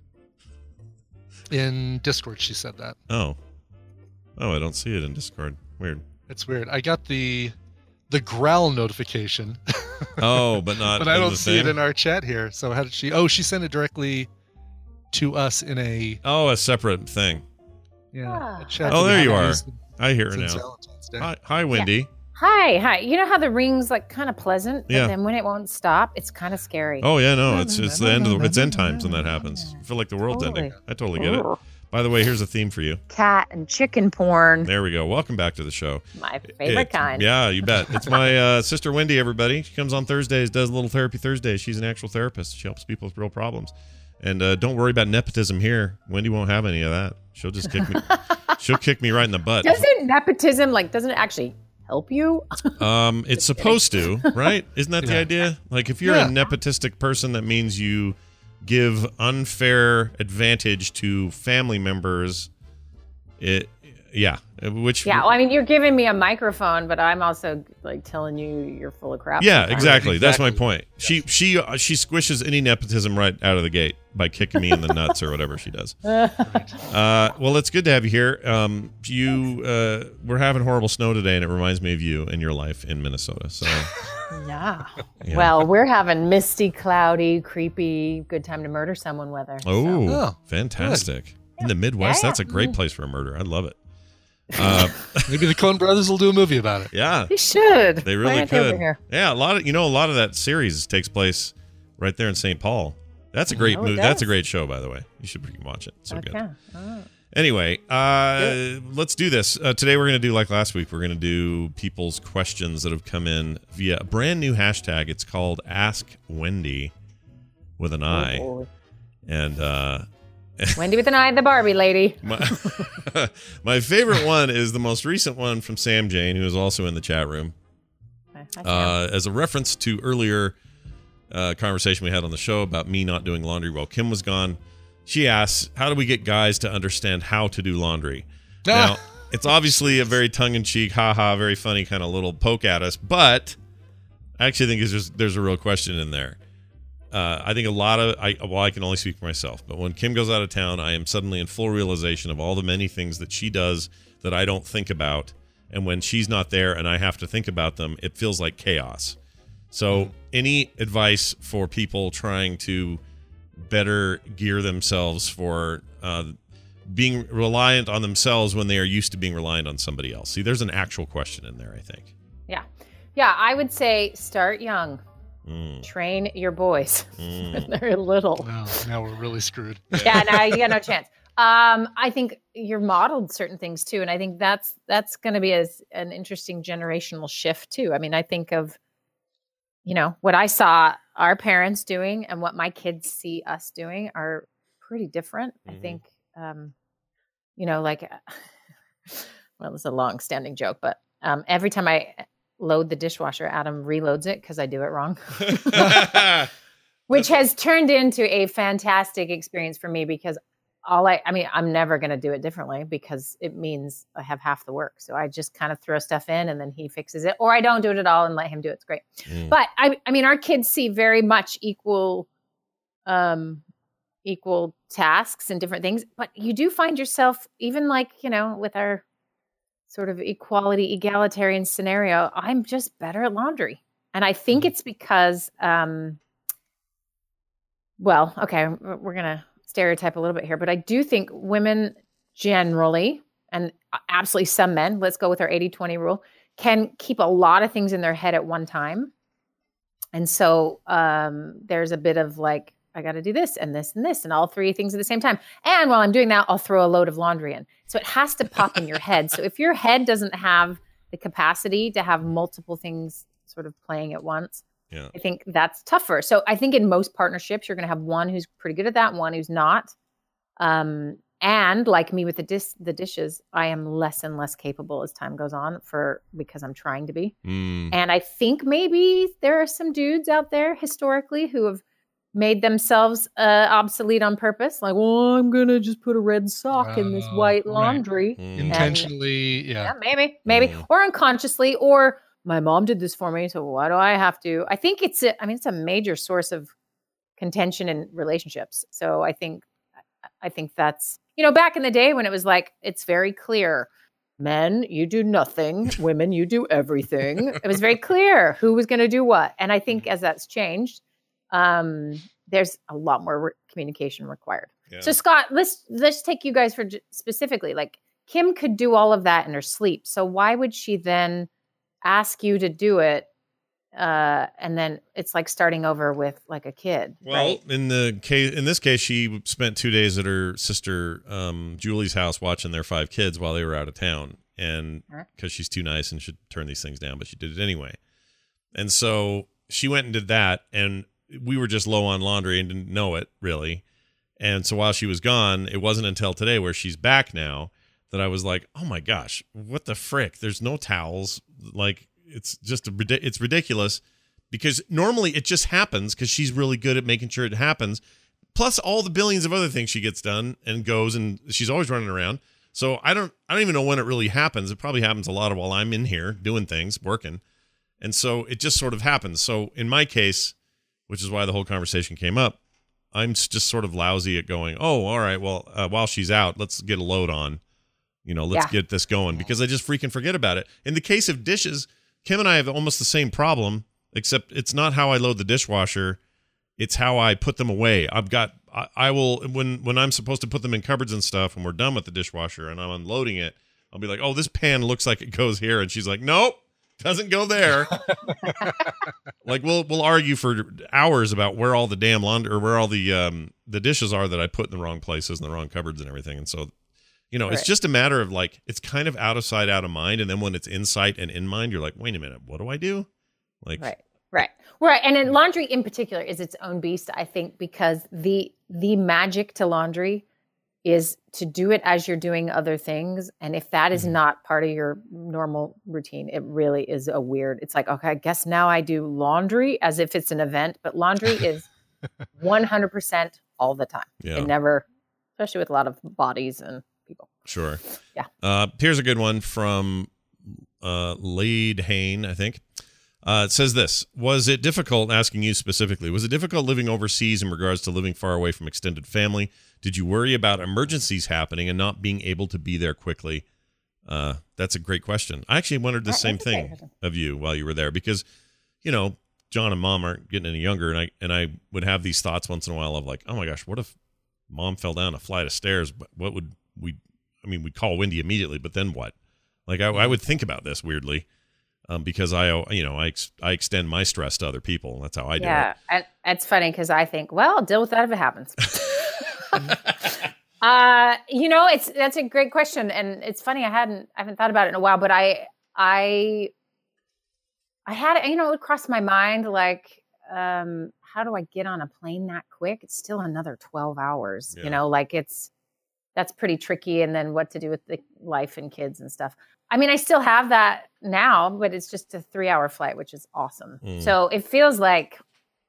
In Discord, she said that.
Oh. Oh, I don't see it in Discord. Weird.
It's weird. I got the the growl notification.
Oh, but not
but I
in
don't
the
see it
thing?
in our chat here. So how did she? Oh, she sent it directly to us in a
Oh, a separate thing.
yeah. A chat
Oh,
that we
there you
haven't
are.
used
I hear her
since
now.
Valentine's Day.
Hi, hi Wendy.
Hi, hi. You know how the ring's like kind of pleasant, but
Yeah.
then when it won't stop, it's kind of scary.
Oh yeah, no, it's it's the end of the it's end times when that happens. I feel like the world's
Totally.
ending. I totally get it.
Ooh.
By the way, here's a theme for you.
Cat and chicken porn.
There we go. Welcome back to the show.
My favorite
It-
kind.
Yeah, you bet. It's my uh, sister Wendy, everybody. She comes on Thursdays, does a little therapy Thursdays. She's an actual therapist. She helps people with real problems. And uh, don't worry about nepotism here. Wendy won't have any of that. She'll just kick me. She'll kick me right in the butt.
Doesn't nepotism, like, doesn't it actually help you?
Um, it's supposed to, right? Isn't that the
Yeah.
idea? Like, if you're
Yeah.
a nepotistic person, that means you give unfair advantage to family members. It, yeah, which
Yeah, well, I mean, you're giving me a microphone, but I'm also like telling you you're full of crap.
yeah,
sometimes.
exactly. That's my
Exactly.
point. She she uh, she squishes any nepotism right out of the gate by kicking me in the nuts or whatever she does. Uh, well, it's good to have you here. Um, you uh, we're having horrible snow today, and it reminds me of you and your life in Minnesota. So
Yeah.
Yeah.
Well, we're having misty, cloudy, creepy, good time to murder someone weather. so-
oh,
Oh,
fantastic. In the Midwest,
Yeah,
that's a
yeah.
great place for a murder. I love it. Uh,
maybe the Coen brothers will do a movie about it.
yeah,
They should.
they
Why
really
aren't they over
could.
here?
Yeah, a lot of you know a lot of that series takes place right there in Saint Paul. That's a great
Oh, it
movie. That's a
does?
great show, by the way. You should freaking watch it. It's so
Okay.
good.
Oh.
Anyway, uh, let's do this. Uh, today we're going to do like last week. We're going to do people's questions that have come in via a brand new hashtag. It's called Ask Wendy with an I.
Oh, boy.
And uh,
Wendy with an eye, the Barbie lady.
my, my favorite one is the most recent one from Sam Jane, who is also in the chat room.
Hi, Sam.
Uh, as a reference to earlier uh, conversation we had on the show about me not doing laundry while Kim was gone, she asks, how do we get guys to understand how to do laundry? Now, it's obviously a very tongue-in-cheek, ha-ha, very funny kind of little poke at us, but I actually think there's, just, there's a real question in there. Uh, I think a lot of, I, well, I can only speak for myself, but when Kim goes out of town, I am suddenly in full realization of all the many things that she does that I don't think about. And when she's not there and I have to think about them, it feels like chaos. So any advice for people trying to better gear themselves for uh, being reliant on themselves when they are used to being reliant on somebody else? See, there's an actual question in there, I think.
Yeah. Yeah, I would say start young.
Mm.
Train your boys
Mm.
when they're little.
Wow, now we're really screwed.
Yeah, no, you got no chance. Um, I think you're modeled certain things too, and I think that's that's going to be a, an interesting generational shift too. I mean, I think of, you know, what I saw our parents doing and what my kids see us doing are pretty different.
Mhm.
I think, um, you know, like, well, it's a long-standing joke, but um, every time I load the dishwasher, Adam reloads it because I do it wrong. Which has turned into a fantastic experience for me because all I, I mean, I'm never going to do it differently because it means I have half the work. So I just kind of throw stuff in and then he fixes it, or I don't do it at all and let him do it. It's great.
Mm.
But I, I mean, our kids see very much equal, um, equal tasks and different things, but you do find yourself even like, you know, with our sort of equality, egalitarian scenario, I'm just better at laundry. And I think it's because, um, well, okay, we're going to stereotype a little bit here, but I do think women generally, and absolutely some men, let's go with our eighty twenty rule, can keep a lot of things in their head at one time. And so um, there's a bit of like, I got to do this and this and this and all three things at the same time. And while I'm doing that, I'll throw a load of laundry in. So it has to pop in your head. So if your head doesn't have the capacity to have multiple things sort of playing at once,
Yeah.
I think that's tougher. So I think in most partnerships, you're going to have one who's pretty good at that, one who's not. Um, and like me with the dis- the dishes, I am less and less capable as time goes on for because I'm trying to be.
Mm.
And I think maybe there are some dudes out there historically who have made themselves uh, obsolete on purpose. Like, well, I'm going to just put a red sock in this
Oh,
white
right.
laundry.
Mm.
Intentionally, yeah.
Yeah, maybe, maybe,
Mm.
or unconsciously, or my mom did this for me, so why do I have to? I think it's a, I mean, it's a major source of contention in relationships. So I think, I think that's, you know, back in the day when it was like, it's very clear, men, you do nothing, women, you do everything. It was very clear who was going to do what. And I think as that's changed, um, there's a lot more re- communication required.
Yeah.
So Scott, let's let's take you guys for j- specifically, like Kim could do all of that in her sleep. So why would she then ask you to do it uh, and then it's like starting over with like a kid.
Well,
right?
in the case, in this case, she spent two days at her sister um, Julie's house watching their five kids while they were out of town, and because she's too nice and should turn these things down, but she did it anyway. And so she went and did that, and we were just low on laundry and didn't know it really. And so while she was gone, it wasn't until today, where she's back now, that I was like, oh my gosh, what the frick? There's no towels. Like, it's just a, it's ridiculous, because normally it just happens because she's really good at making sure it happens. Plus all the billions of other things she gets done and goes, and she's always running around. So I don't, I don't even know when it really happens. It probably happens a lot while I'm in here doing things, working. And so it just sort of happens. So in my case, which is why the whole conversation came up, I'm just sort of lousy at going, oh, all right, well, uh, while she's out, let's get a load on. You know, let's yeah. get this going, because I just freaking forget about it. In the case of dishes, Kim and I have almost the same problem, except it's not how I load the dishwasher. It's how I put them away. I've got, I, I will, when, when I'm supposed to put them in cupboards and stuff, and we're done with the dishwasher and I'm unloading it, I'll be like, oh, this pan looks like it goes here. And she's like, nope, doesn't go there. Like we'll, we'll argue for hours about where all the damn laundry, or where all the, um, the dishes are that I put in the wrong places and the wrong cupboards and everything. And so, you know, right. It's just a matter of like, it's kind of out of sight, out of mind. And then when it's in sight and in mind, you're like, wait a minute, what do I do? Like,
right, right, right. And in laundry in particular is its own beast, I think, because the the magic to laundry is to do it as you're doing other things. And if that is mm-hmm. not part of your normal routine, it really is a weird, it's like, okay, I guess now I do laundry as if it's an event, but laundry is one hundred percent all the time.
Yeah.
It never, especially with a lot of bodies and people.
Sure.
Yeah.
Uh, here's a good one from uh, Lade Hain, I think. Uh, it says this: was it difficult, asking you specifically, was it difficult living overseas in regards to living far away from extended family? Did you worry about emergencies happening and not being able to be there quickly? Uh, that's a great question. I actually wondered the same thing of you while you were there, because, you know, John and Mom aren't getting any younger, and I and I would have these thoughts once in a while of like, oh my gosh, what if Mom fell down a flight of stairs? What would we? I mean, we'd call Wendy immediately, but then what? Like, I, I would think about this weirdly, um, because I, you know, I I extend my stress to other people. That's how I do
yeah,
it.
Yeah, it's funny because I think, well, I'll deal with that if it happens. uh, you know, it's that's a great question, and it's funny. I hadn't I haven't thought about it in a while, but I I I had you know it crossed my mind like, um, how do I get on a plane that quick? It's still another twelve hours. Yeah. You know, like it's. That's pretty tricky. And then what to do with the life and kids and stuff. I mean, I still have that now, but it's just a three hour flight, which is awesome. Mm. So it feels like,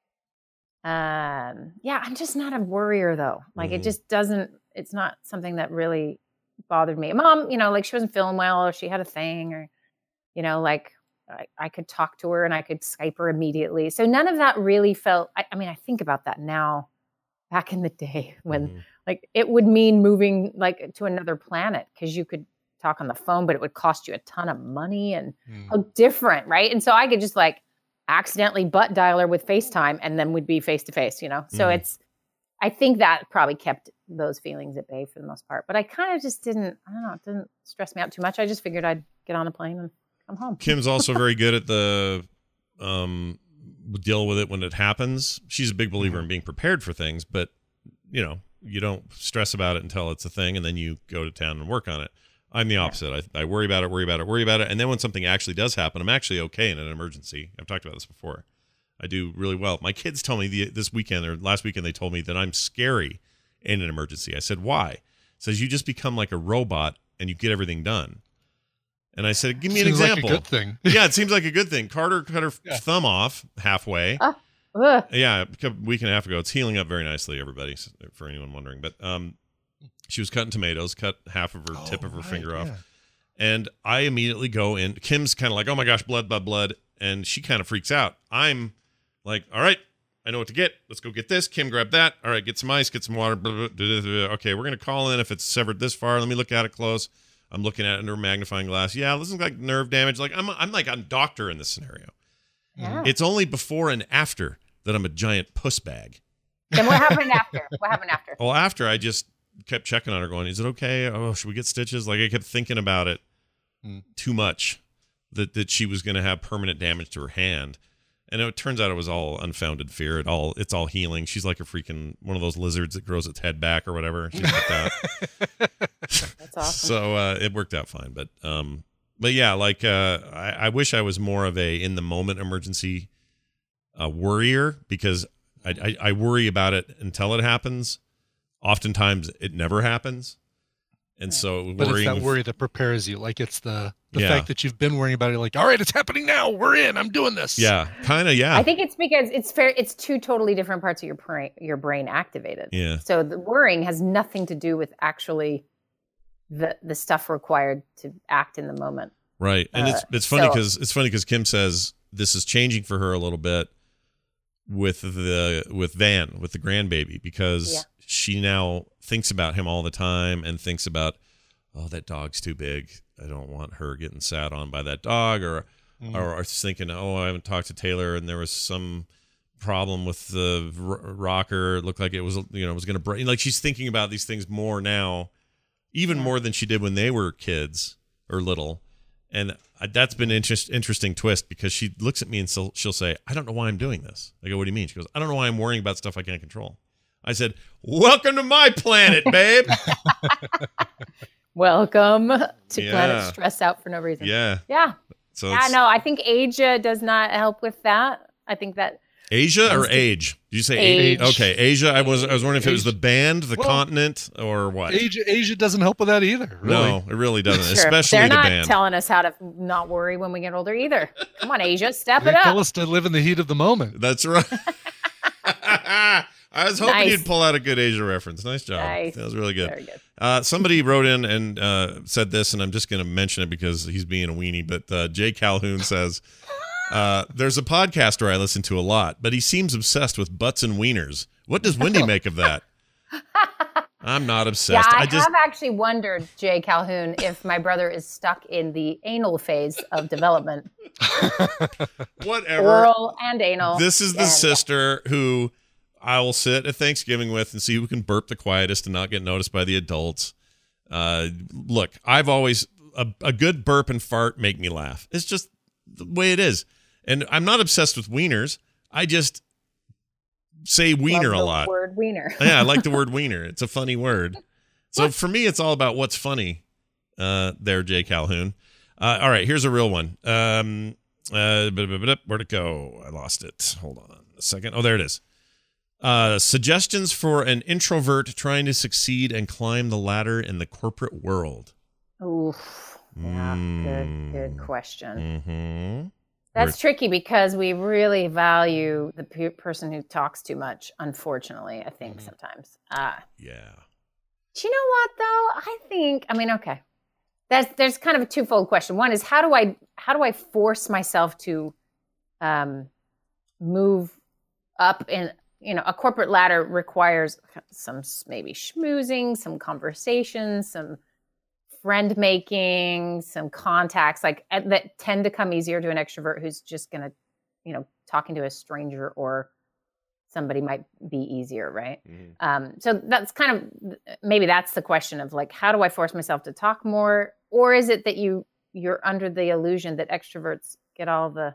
um, yeah, I'm just not a worrier though. Like mm. it just doesn't, it's not something that really bothered me. Mom, you know, like she wasn't feeling well, or she had a thing, or, you know, like I, I could talk to her and I could Skype her immediately. So none of that really felt, I, I mean, I think about that now, back in the day when mm. like it would mean moving like to another planet, because you could talk on the phone, but it would cost you a ton of money, and mm. how different, right? And so I could just like accidentally butt dial her with FaceTime, and then we'd be face to face, you know? So mm. it's, I think that probably kept those feelings at bay for the most part, but I kind of just didn't, I don't know, it didn't stress me out too much. I just figured I'd get on a plane and come home.
Kim's also very good at the, um, deal with it when it happens. She's a big believer mm. in being prepared for things, but you know, you don't stress about it until it's a thing, and then you go to town and work on it. I'm the opposite. Yeah. I, I worry about it, worry about it, worry about it. And then when something actually does happen, I'm actually okay in an emergency. I've talked about this before. I do really well. My kids told me the, this weekend or last weekend, they told me that I'm scary in an emergency. I said, why? It says, you just become like a robot and you get everything done. And I said, give me
seems
an example.
Like a good thing.
Yeah, it seems like a good thing. Carter cut her yeah. thumb off halfway.
Uh, uh.
Yeah, a week and a half ago. It's healing up very nicely, everybody, for anyone wondering. But um, she was cutting tomatoes, cut half of her oh, tip of her right, finger off. Yeah. And I immediately go in. Kim's kind of like, oh my gosh, blood, blood, blood. And she kind of freaks out. I'm like, all right, I know what to get. Let's go get this. Kim, grab that. All right, get some ice, get some water. Blah, blah, blah, blah. Okay, we're going to call in if it's severed this far. Let me look at it close. I'm looking at it under a magnifying glass. Yeah, this looks like nerve damage. Like I'm, I'm like a doctor in this scenario.
Yeah.
It's only before and after that I'm a giant puss bag.
Then what happened after? What happened after?
Well, after I just kept checking on her, going, "Is it okay? Oh, should we get stitches?" Like I kept thinking about it mm. too much, that that she was going to have permanent damage to her hand, And it turns out it was all unfounded fear. It all it's all healing. She's like a freaking one of those lizards that grows its head back or whatever. She's like that.
That's awesome.
So uh, it worked out fine. But um, but yeah, like uh, I, I wish I was more of a in the moment emergency uh, worrier, because I, I I worry about it until it happens. Oftentimes it never happens. And so
but it's that
with,
worry that prepares you. Like it's the the
Yeah.
fact that you've been worrying about it. Like, all right, it's happening now. We're in. I'm doing this.
yeah, kind of, yeah.
I think it's because it's fair. It's two totally different parts of your brain, your brain activated.
Yeah.
So the worrying has nothing to do with actually the the stuff required to act in the moment.
Right. And
Uh,
it's it's funny
so-
because it's funny because Kim says this is changing for her a little bit with the with Van, with the grandbaby, because
Yeah.
she now thinks about him all the time and thinks about, oh, that dog's too big. I don't want her getting sat on by that dog, or
Mm.
or, or thinking, oh, I haven't talked to Taylor and there was some problem with the r- rocker. It looked like it was, you know, it was going to break. Like she's thinking about these things more now, even more than she did when they were kids or little. And I, that's been an interest, interesting twist, because she looks at me and she'll, she'll say, I don't know why I'm doing this. I go, what do you mean? She goes, I don't know why I'm worrying about stuff I can't control. I said, welcome to my planet, babe.
Welcome to
Yeah.
planet stressed out for no reason.
Yeah.
Yeah.
So
Yeah,
it's
no, I think age uh, does not help with that. I think that
Asia or
Age.
age? Did you say
Age.
age? Okay, Asia. I was I was wondering if it was
Age.
the band, the
Well,
continent, or what.
Asia, Asia doesn't help with that either. Really.
No, it really doesn't.
sure,
Especially
they're
the
not
band.
telling us how to not worry when we get older either. Come on, Asia, step
They
it
tell
up.
us to live in the heat of the moment.
That's right. I was hoping
Nice.
you'd pull out a good Asia reference. Nice job.
Nice.
That was really good.
Very good.
Uh, somebody wrote in and uh, said this, and I'm just going to mention it because he's being a weenie. But uh, Jay Calhoun says, uh, there's a podcaster I listen to a lot, but he seems obsessed with butts and wieners. What does Wendy make of that? I'm not
Yeah,
obsessed.
I,
I just
have actually wondered, Jay Calhoun, if my brother is stuck in the anal phase of development,
whatever.
oral and anal.
This is the
and-
sister who I will sit at Thanksgiving with and see who can burp the quietest and not get noticed by the adults. Uh, look, I've always a, a good burp and fart make me laugh. It's just the way it is, and I'm not obsessed with wieners. I just say wiener
Love
a
the
lot.
Word wiener.
Yeah, I like the word wiener. It's a funny word. So for me, it's all about what's funny. Uh, there, Jay Calhoun. Uh, all right, here's a real one. Um, uh, where'd it go? I lost it. Hold on a second. Oh, there it is. Uh, suggestions for an introvert trying to succeed and climb the ladder in the corporate world.
Oof. Yeah, good, good
Mm.
question.
Mm-hmm.
That's tricky because we really value the pe- person who talks too much, unfortunately, I think sometimes. Uh,
Yeah.
do you know what, though? I think, I mean, okay. That's, there's kind of a twofold question. One is how do I how do I force myself to um, move up in, you know, a corporate ladder requires some s- maybe schmoozing, some conversations, some friend making, some contacts like uh, that tend to come easier to an extrovert who's just going to, you know, talking to a stranger or somebody might be easier, right?
Mhm.
Um, so that's kind of maybe that's the question of like, how do I force myself to talk more, or is it that you you're under the illusion that extroverts get all the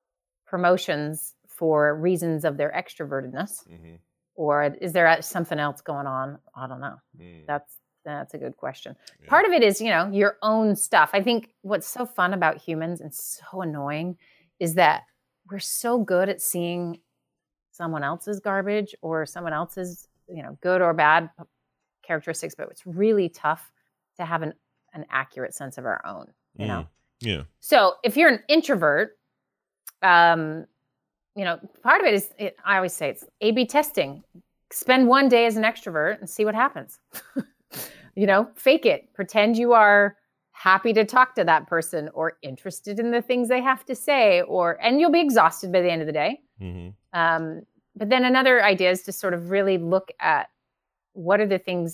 promotions for reasons of their extrovertedness,
Mhm.
or is there something else going on? I don't know.
Mm.
That's that's a good question.
Yeah.
Part of it is, you know, your own stuff. I think what's so fun about humans and so annoying is that we're so good at seeing someone else's garbage or someone else's, you know, good or bad characteristics, but it's really tough to have an, an accurate sense of our own, you know?
Mm. Yeah.
So if you're an introvert, um, you know, part of it is, it, I always say it's A B testing. Spend one day as an extrovert and see what happens. You know, fake it. Pretend you are happy to talk to that person or interested in the things they have to say, or, and you'll be exhausted by the end of the day.
Mm-hmm.
Um, but then another idea is to sort of really look at what are the things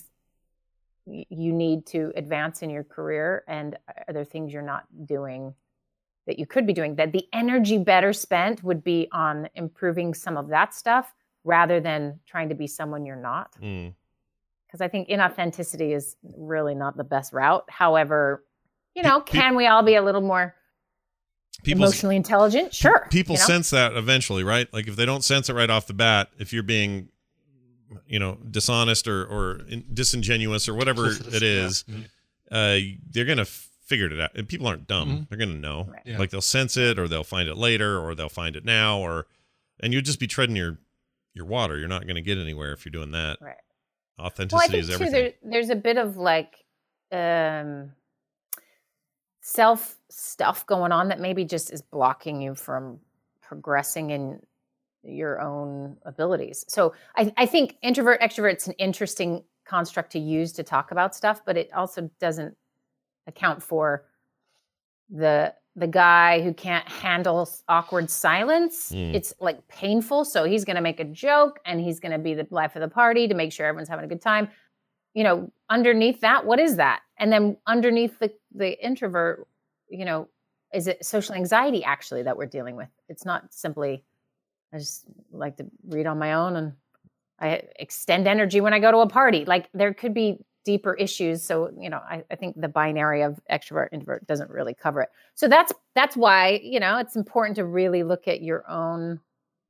y- you need to advance in your career, and are there things you're not doing that you could be doing, that the energy better spent would be on improving some of that stuff rather than trying to be someone you're not.
Mm.
Because I think inauthenticity is really not the best route. However, you know,
Pe- pe-
can we all be a little more
People's,
emotionally intelligent, sure.
People
you know?
sense that eventually, right? Like if they don't sense it right off the bat, if you're being, you know, dishonest or, or disingenuous or whatever it is, yeah. uh, they're going to figure it out. And people aren't dumb. Mm-hmm. They're going to know. Right. Yeah. Like they'll sense it or they'll find it later or they'll find it now or, and you'll just be treading your, your water. You're not going to get anywhere if you're doing that.
Right.
Authenticity
well, I think
is
too,
everything.
There, there's a bit of like, um, self stuff going on that maybe just is blocking you from progressing in your own abilities. So I, I think introvert extrovert's an interesting construct to use to talk about stuff, but it also doesn't account for the the guy who can't handle awkward silence. Mm. It's like painful, so he's going to make a joke and he's going to be the life of the party to make sure everyone's having a good time. You know, underneath that, what is that? And then underneath the, the introvert, you know, is it social anxiety actually that we're dealing with? It's not simply, I just like to read on my own and I extend energy when I go to a party. Like there could be deeper issues. So, you know, I, I think the binary of extrovert, introvert doesn't really cover it. So that's, that's why, you know, it's important to really look at your own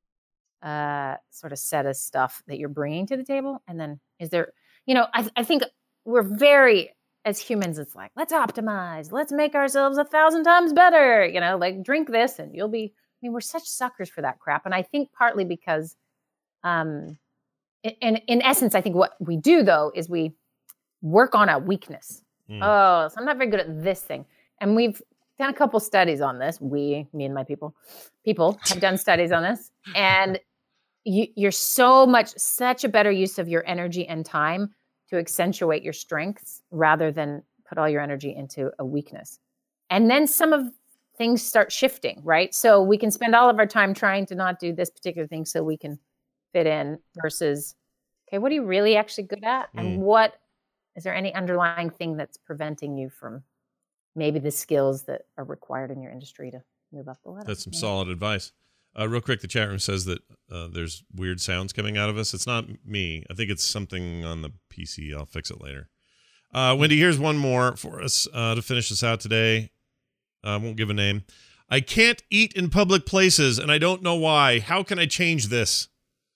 uh, sort of set of stuff that you're bringing to the table. And then is there, you know, I, I think we're very, as humans, it's like, let's optimize, let's make ourselves a thousand times better, you know, like drink this and you'll be, I mean, we're such suckers for that crap. And I think partly because, um, in, in essence, I think what we do though, is we work on a weakness. Mm. Oh, so I'm not very good at this thing. And we've done a couple studies on this. We, me and my people, people have done studies on this. And you, you're so much, such a better use of your energy and time to accentuate your strengths rather than put all your energy into a weakness. And then some of things start shifting, right? So we can spend all of our time trying to not do this particular thing so we can fit in versus, okay, what are you really actually good at? Mm. And what, is there any underlying thing that's preventing you from maybe the skills that are required in your industry to move up the ladder?
That's some
yeah.
solid advice. Uh, real quick, the chat room says that uh, there's weird sounds coming out of us. It's not me. I think it's something on the P C. I'll fix it later. Uh, Wendy, here's one more for us uh, to finish us out today. I uh, won't give a name. I can't eat in public places, and I don't know why. How can I change this?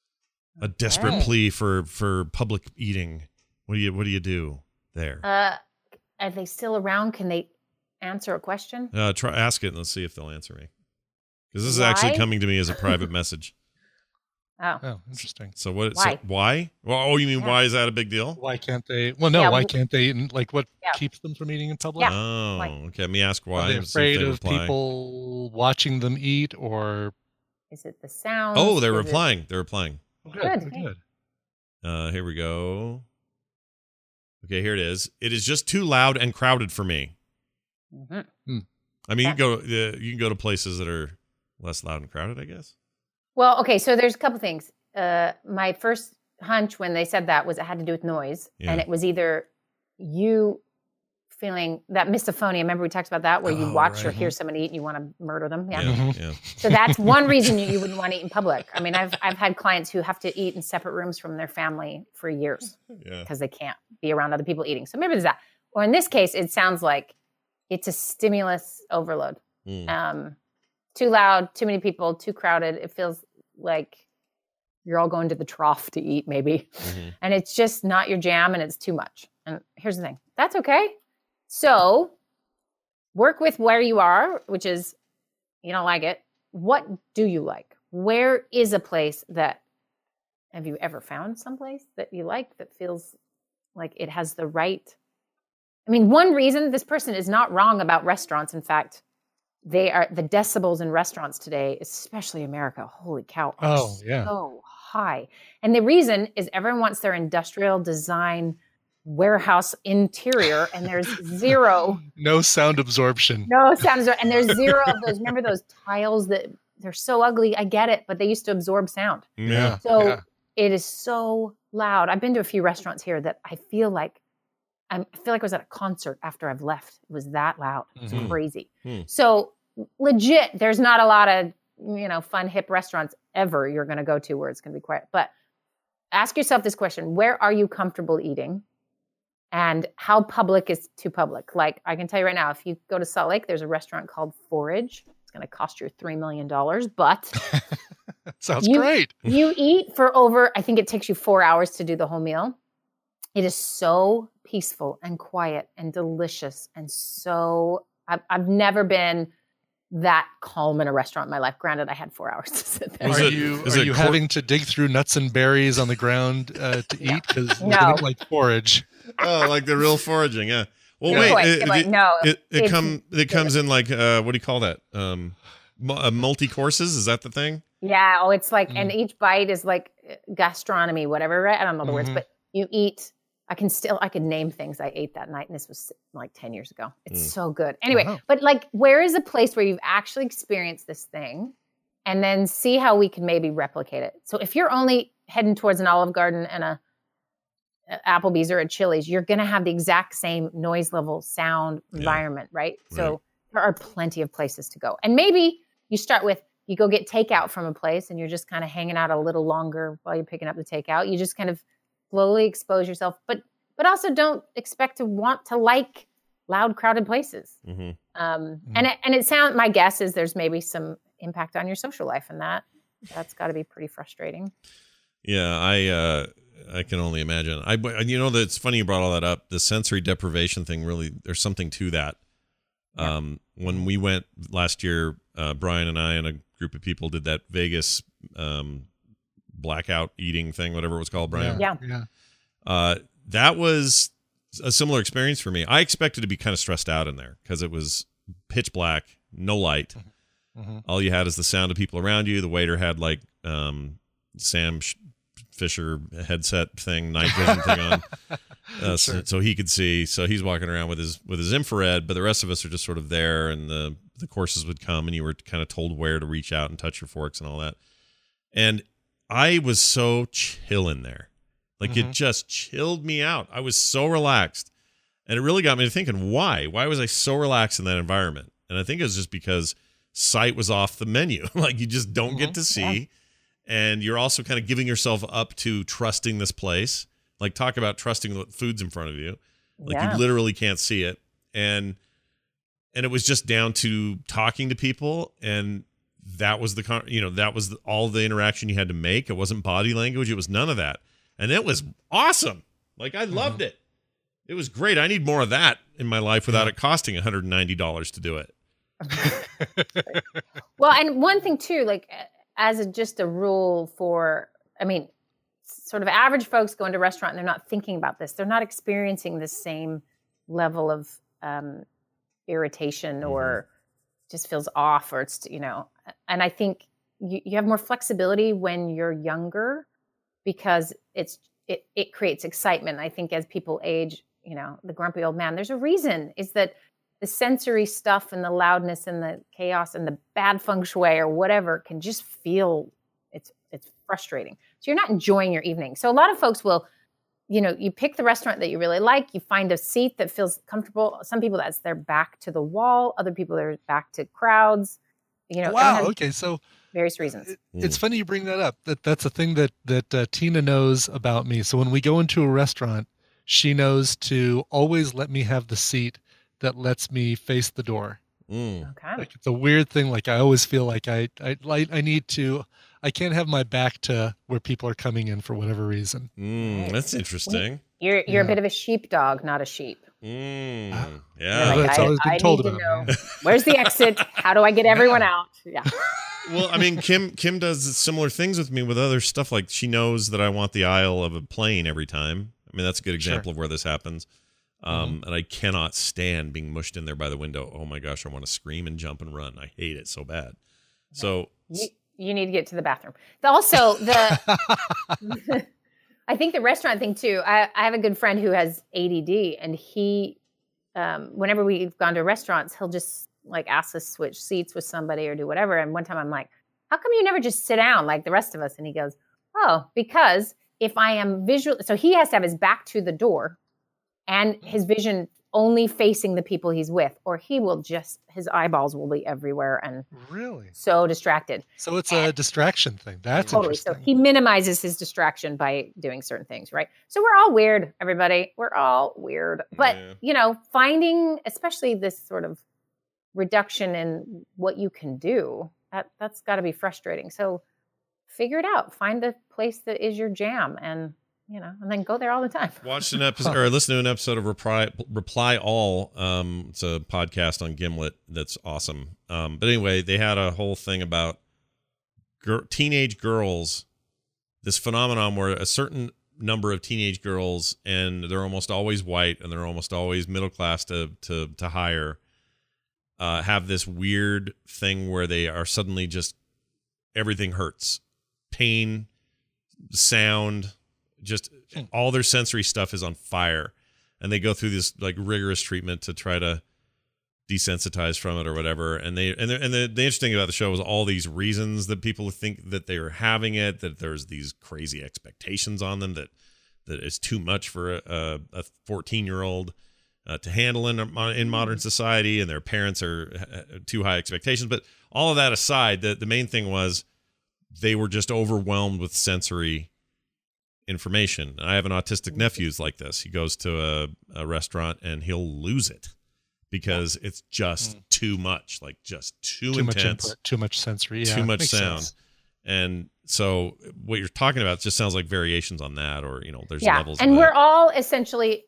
A desperate
Okay.
plea for, for public eating. What do you What do you do there?
Uh, are they still around? Can they answer a question?
Uh, try ask it and let's see if they'll answer me. Because this is actually
Why?
coming to me as a private message.
Oh,
Oh, interesting.
So what?
Why?
So why? Well, oh, you mean
Yeah.
why is that a big deal?
Why can't they? Well, no,
Yeah,
why
w-
can't they? eat? Like, what
Yeah.
keeps them from eating in public?
Yeah.
Oh,
Why?
okay. Let me ask why.
Are they
and see if
afraid
they
of
reply.
people watching them eat, or
is it the sound?
Oh, they're
Is it-
replying. They're replying.
good?
Good.
Good.
Uh, here we go. Okay, here it is. It is just too loud and crowded for me.
Mhm.
I mean,
Yeah.
you go. Uh, you can go to places that are less loud and crowded, I guess.
Well, okay, so there's a couple things. Uh, my first hunch when they said that was it had to do with noise.
Yeah.
And it was either you feeling that misophonia. Remember we talked about that where you
Oh,
watch or
right.
hear somebody eat and you want to murder them. Yeah.
Yeah. yeah.
So that's one reason you, you wouldn't want to eat in public. I mean, I've I've had clients who have to eat in separate rooms from their family for years
Yeah.
because they can't be around other people eating. So maybe there's that. Or in this case, it sounds like it's a stimulus overload.
Mm.
Um, too loud, too many people, too crowded. It feels like you're all going to the trough to eat, maybe.
Mhm.
And it's just not your jam and it's too much. And here's the thing, that's okay. So work with where you are, which is, you don't like it. What do you like? Where is a place that, have you ever found someplace that you like that feels like it has the right? I mean, one reason this person is not wrong about restaurants. In fact, they are the decibels in restaurants today, especially America. Holy cow. Are
Oh, yeah.
so high. And the reason is everyone wants their industrial design warehouse interior and there's zero
No sound absorption.
no sound and there's zero of those. Remember those tiles that they're so ugly? I get it, but they used to absorb sound.
Yeah.
So
yeah.
it is so loud. I've been to a few restaurants here that I feel like I'm, I feel like I was at a concert after I've left. It was that loud. It's
Mhm.
crazy.
Hmm.
So legit, there's not a lot of, you know, fun, hip restaurants ever you're going to go to where it's going to be quiet. But ask yourself this question: where are you comfortable eating? And how public is too public? Like I can tell you right now, if you go to Salt Lake, there's a restaurant called Forage. It's it's going to cost you three million dollars, but
sounds
you,
great.
You eat for over, I think it takes you four hours to do the whole meal. It is so peaceful and quiet and delicious. And so I've, I've never been that calm in a restaurant in my life. Granted, I had four hours to sit there.
Are
it-
you
is
are
it
you
cor-
having to dig through nuts and berries on the ground uh, to eat? Because
No.
they don't like forage.
Oh, like the real foraging, yeah. Well,
Good
wait,
point,
it,
good point.
it-
No,
it, it
it's-
come it comes in like uh, what do you call that? Um, mu- uh, multi courses, is that the thing?
Yeah. Oh, it's like,
Mm.
and each bite is like gastronomy, whatever, right? I don't know the words,
Mhm.
but you eat. I can still, I could name things I ate that night, and this was like ten years ago. It's
Mm.
so good. Anyway,
Wow.
but like, where is a place where you've actually experienced this thing, and then see how we can maybe replicate it? So if you're only heading towards an Olive Garden and a, a Applebee's or a Chili's, you're going to have the exact same noise level, sound,
Yeah.
environment, right? So
Right.
there are plenty of places to go, and maybe you start with. You go get takeout from a place and you're just kind of hanging out a little longer while you're picking up the takeout. You just kind of slowly expose yourself, but but also don't expect to want to like loud, crowded places.
Mm-hmm.
Um, And it, and it sounds. My guess is there's maybe some impact on your social life, and that that's got to be pretty frustrating.
Yeah, I uh, I can only imagine. I you know that it's funny you brought all that up. The sensory deprivation thing, really, there's something to that. Um, when we went last year, uh, Brian and I and a group of people did that Vegas um, blackout eating thing, whatever it was called, Brian.
Yeah.
Yeah.
Uh, that was a similar experience for me. I expected to be kind of stressed out in there because it was pitch black, no light.
Mm-hmm.
All you had is the sound of people around you. The waiter had like um, Sam Sh- Fisher headset thing, night vision thing on, uh, so,
Sure.
so he could see. So he's walking around with his with his infrared, but the rest of us are just sort of there. And the the courses would come, and you were kind of told where to reach out and touch your forks and all that. And I was so chill in there, like
Mhm.
it just chilled me out. I was so relaxed, and it really got me to thinking, why? Why was I so relaxed in that environment? And I think it was just because sight was off the menu. Like you just don't get
Mhm.
to see. And you're also kind of giving yourself up to trusting this place. Like talk about trusting what food's in front of you. Like
Yeah.
you literally can't see it. And and it was just down to talking to people, and that was the con- you know, that was the, all the interaction you had to make. It wasn't body language, it was none of that. And it was awesome. Like I loved it. It was great. I need more of that in my life without it costing one hundred ninety dollars to do it.
Well, and one thing too, like as a, just a rule for, I mean, sort of average folks go into a restaurant and they're not thinking about this. They're not experiencing the same level of um, irritation or just feels off, or it's, you know, and I think you, you have more flexibility when you're younger because it's, it, it creates excitement. I think as people age, you know, the grumpy old man, there's a reason is that the sensory stuff and the loudness and the chaos and the bad feng shui or whatever can just feel it's it's frustrating. So you're not enjoying your evening. So a lot of folks will, you know, you pick the restaurant that you really like, you find a seat that feels comfortable. Some people that's their back to the wall, other people they're back to crowds, you know.
Wow.
and
Okay. So
various reasons.
it- it's funny you bring that up. That that's a thing that that uh, Tina knows about me. So when we go into a restaurant, she knows to always let me have the seat that lets me face the door.
Mm.
Okay.
Like it's a weird thing. Like I always feel like I I like I need to. I can't have my back to where people are coming in for whatever reason.
Mm, that's interesting.
You're you're a
Yeah.
bit of a sheepdog, not a sheep.
Mm,
You're
yeah.
like,
That's
I,
always been
I
told
need to
about
know
me.
where's the exit? How do I get everyone out? Yeah.
Well, I mean, Kim Kim does similar things with me with other stuff. Like she knows that I want the aisle of a plane every time. I mean, that's a good example
Sure.
of where this happens. Um, And I cannot stand being mushed in there by the window. Oh my gosh, I want to scream and jump and run. I hate it so bad. So
You, you need to get to the bathroom. Also, the I think the restaurant thing too. I, I have a good friend who has A D D, and he, um, whenever we've gone to restaurants, he'll just like ask us to switch seats with somebody or do whatever. And one time I'm like, "How come you never just sit down like the rest of us?" And he goes, "Oh, because if I am visual, so he has to have his back to the door, and his vision only facing the people he's with, or he will just his eyeballs will be everywhere and
Really?
so distracted."
So it's a distraction thing. That's
Totally. So
interesting.
he minimizes his distraction by doing certain things, right? So we're all weird, everybody. We're all weird. But,
Yeah.
you know, finding, especially this sort of reduction in what you can do, that that's got to be frustrating. So figure it out. Find the place that is your jam, and you know, and then go there all the time.
Watched an episode or listened to an episode of Reply Reply All. Um, it's a podcast on Gimlet that's awesome. Um, but anyway, they had a whole thing about gir- teenage girls. This phenomenon where a certain number of teenage girls, and they're almost always white, and they're almost always middle class to to to higher, uh, have this weird thing where they are suddenly just everything hurts, pain, sound. Just all their sensory stuff is on fire, and they go through this like rigorous treatment to try to desensitize from it or whatever. And they and and the, the interesting about the show was all these reasons that people think that they are having it, that there's these crazy expectations on them that that is too much for a a fourteen year old uh, to handle in in modern society, and their parents are uh, too high expectations. But all of that aside, the the main thing was they were just overwhelmed with sensory information. I have an autistic nephew's like this. He goes to a, a restaurant and he'll lose it because it's just mm. too much, like just too,
too
intense,
much input, too much sensory, yeah,
too much sound.
Sense.
And so what you're talking about just sounds like variations on that, or, you know, there's
yeah.
levels.
And
of
we're
that.
all essentially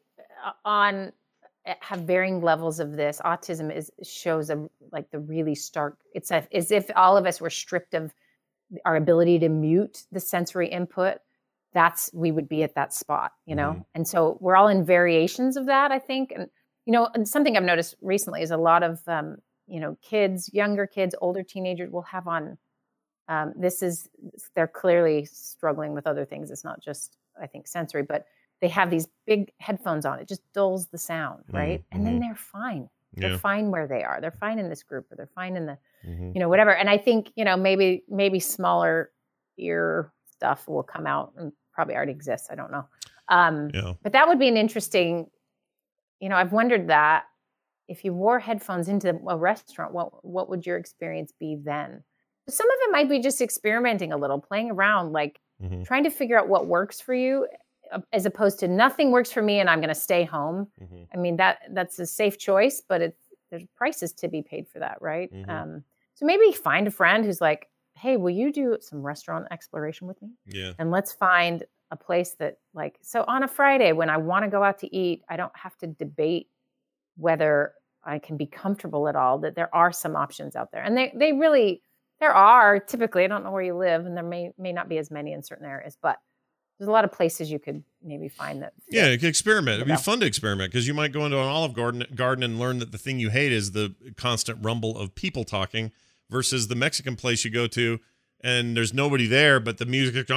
on, have varying levels of this. Autism is shows a, like the really stark, it's a, as if all of us were stripped of our ability to mute the sensory input. That's, we would be at that spot, you know? Mm-hmm. And so we're all in variations of that, I think. And, you know, and something I've noticed recently is a lot of, um, you know, kids, younger kids, older teenagers will have on, um, this is, they're clearly struggling with other things. It's not just, I think, sensory, but they have these big headphones on. It just dulls the sound, right? Mm-hmm. And then they're fine. They're yeah. fine where they are. They're fine in this group, or they're fine in the, mm-hmm. you know, whatever. And I think, you know, maybe, maybe smaller ear stuff will come out, and probably already exists. I don't know. Um, yeah. But that would be an interesting, you know, I've wondered that if you wore headphones into a restaurant, what, what would your experience be then? Some of it might be just experimenting a little, playing around, like mm-hmm. trying to figure out what works for you, as opposed to nothing works for me and I'm going to stay home. Mm-hmm. I mean, that that's a safe choice, but it's, there's prices to be paid for that. Right. Mm-hmm. Um, so maybe find a friend who's like, hey, will you do some restaurant exploration with me?
Yeah.
And let's find a place that, like, so on a Friday when I want to go out to eat, I don't have to debate whether I can be comfortable at all, that there are some options out there. And they, they really, there are typically, I don't know where you live, and there may, may not be as many in certain areas, but there's a lot of places you could maybe find that.
Yeah, you could experiment. It'd be fun to experiment, because you might go into an Olive Garden, garden and learn that the thing you hate is the constant rumble of people talking, versus the Mexican place you go to and there's nobody there, but the music is going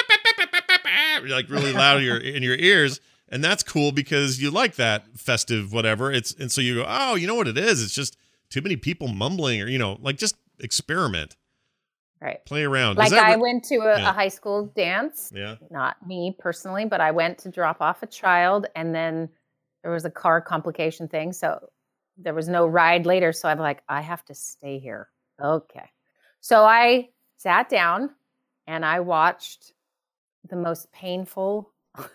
like really loud in your, in your ears. And that's cool because you like that festive whatever. It's and so you go, oh, you know what it is? It's just too many people mumbling, or, you know, like, just experiment.
Right.
Play around.
Like, I
re-
went to a,
yeah.
a high school dance.
Yeah.
Not me personally, but I went to drop off a child, and then there was a car complication thing. So there was no ride later. So I'm like, I have to stay here. Okay. So I sat down and I watched the most painful,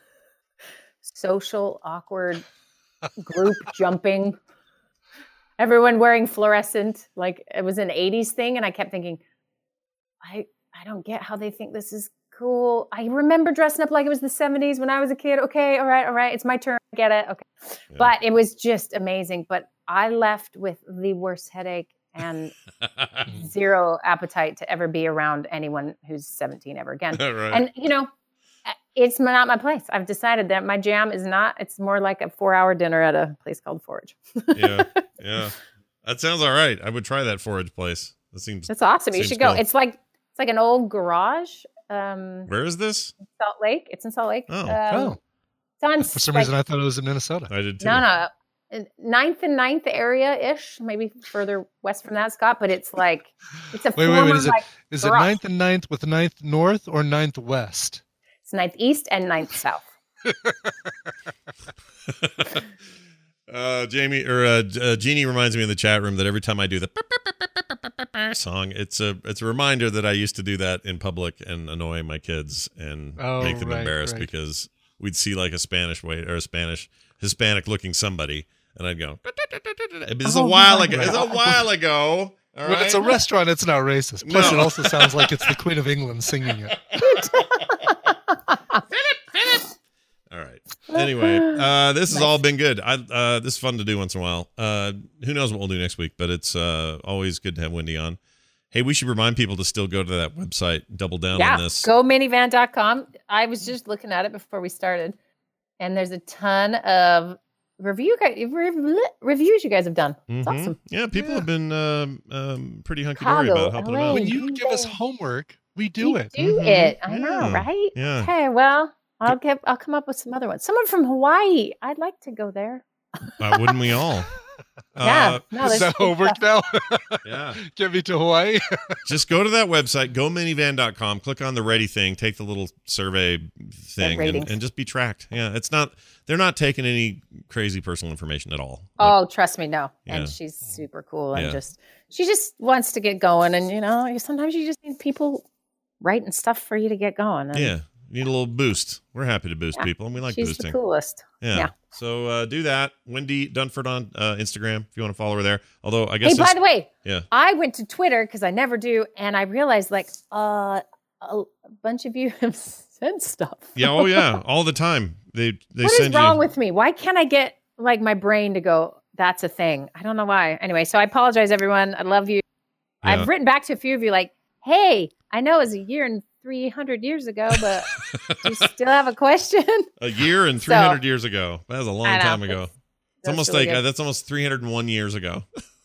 social, awkward group jumping, everyone wearing fluorescent, like it was an eighties thing. And I kept thinking, I, I don't get how they think this is cool. I remember dressing up like it was the seventies when I was a kid. Okay. All right. All right. It's my turn. I get it. Okay. Yeah. But it was just amazing. But I left with the worst headache and zero appetite to ever be around anyone who's seventeen ever again. Right. And, you know, it's not my place. I've decided that my jam is not, it's more like a four hour dinner at a place called Forage.
yeah. Yeah. That sounds all right. I would try that Forage place. That seems,
that's awesome. You should go.
Cool.
It's like, it's like an old garage. Um,
Where is this?
Salt Lake. It's in Salt Lake.
Oh.
Um,
oh.
It's on,
For some
like,
reason, I thought it was in Minnesota.
I did too.
No, no. Ninth and ninth area-ish, maybe further west from that, Scott. But it's like, it's a
wait,
former,
wait, wait. Is it,
like,
is it
garage.
ninth and ninth with ninth north or ninth west?
It's ninth east and ninth south.
uh, Jamie or uh, uh, Jeannie reminds me in the chat room that every time I do the song, it's a it's a reminder that I used to do that in public and annoy my kids and
oh,
make them
right,
embarrassed
right.
because we'd see like a Spanish wait or a Spanish Hispanic looking somebody, and I'd go It's a while ago. It's a while ago. All right?
When it's a restaurant, it's not racist. Plus,
No.
it also sounds like it's the Queen of England singing it.
All right. Anyway, uh, this has all been good. I uh, this is fun to do once in a while. Uh, who knows what we'll do next week? But it's uh, always good to have Wendy on. Hey, we should remind people to still go to that website. Double down
Yeah,
on this.
go minivan dot com. I was just looking at it before we started, and there's a ton of review rev- reviews you guys have done. It's
Mhm.
awesome.
Yeah, people
Yeah.
have been um, um, pretty hunky dory
Chicago,
about helping
L A.
them
When
out.
you give us homework, we do
We
it.
Do
Mhm.
it. I know,
Yeah.
right?
Yeah.
Okay, well, I'll get. I'll come up with some other ones. Someone from Hawaii. I'd like to go there.
Uh, wouldn't we all?
Yeah.
Uh,
No,
Is
there's
that
good
homework
stuff.
now?
yeah.
Get me to Hawaii.
Just go to that website, go minivan dot com, click on the ready thing, take the little survey thing, and,
ratings.
and just be tracked. Yeah, it's not, they're not taking any crazy personal information at all.
Oh, trust me, no.
Yeah.
And she's super cool and
Yeah.
just she just wants to get going. And you know, sometimes you just need people writing stuff for you to get going. And
Yeah. Need a little boost. We're happy to boost
Yeah,
people, and we like
she's
boosting.
the coolest.
Yeah.
Yeah.
So uh, do that. Wendy Dunford on uh, Instagram if you want to follow her there. Although I guess
Hey, by
this-
the way,
yeah.
I went to Twitter because I never do, and I realized like uh, a bunch of you have said stuff.
Yeah. Oh yeah. All the time. They they
What is
send
wrong
you.
with me? Why can't I get like my brain to go, that's a thing? I don't know why. Anyway, so I apologize, everyone. I love you.
Yeah.
I've written back to a few of you like, hey, I know it was a year and three hundred years ago, but do you still have a question?
A year and
So-
three hundred years ago. That was a long
I know,
time ago.
it's-
It's
that's
almost
really
like uh,
good.
that's almost three hundred one years ago.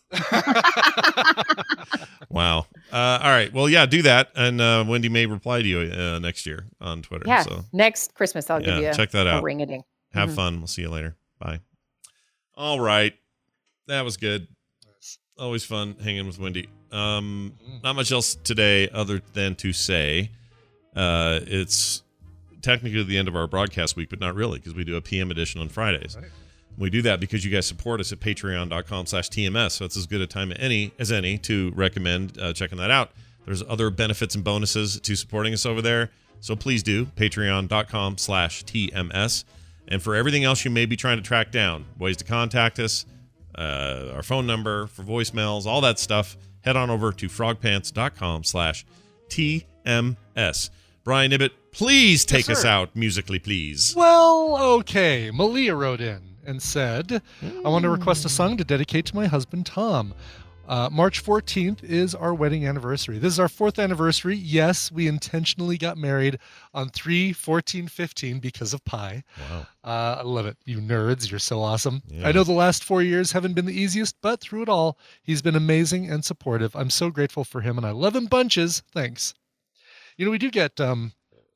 Wow. Uh, all right. Well, yeah, do that, and uh, Wendy may reply to you uh, next year on Twitter.
Yeah,
So
next Christmas I'll
yeah,
give you a,
check that
a
out.
ring a ding.
Have
Mhm.
fun. We'll see you later. Bye. All right. That was good. Always fun hanging with Wendy. Um, not much else today other than to say uh, it's technically the end of our broadcast week, but not really, because we do a P M edition on Fridays.
Right.
We do that because you guys support us at patreon dot com slash T M S. So it's as good a time as any, as any to recommend uh, checking that out. There's other benefits and bonuses to supporting us over there. So please do, patreon dot com slash T M S. And for everything else you may be trying to track down, ways to contact us, uh, our phone number for voicemails, all that stuff, head on over to frogpants dot com slash T M S. Brian Ibbett, please take
Yes,
us
sir.
out musically, please.
Well, okay. Malia wrote in and said, I want to request a song to dedicate to my husband, Tom. Uh, March fourteenth is our wedding anniversary. This is our fourth anniversary. Yes, we intentionally got married on three fourteen fifteen because of pi.
Wow.
Uh, I love it. You nerds, you're so awesome.
Yeah.
I know the last four years haven't been the easiest, but through it all, he's been amazing and supportive. I'm so grateful for him, and I love him bunches. Thanks. You know, we do get um,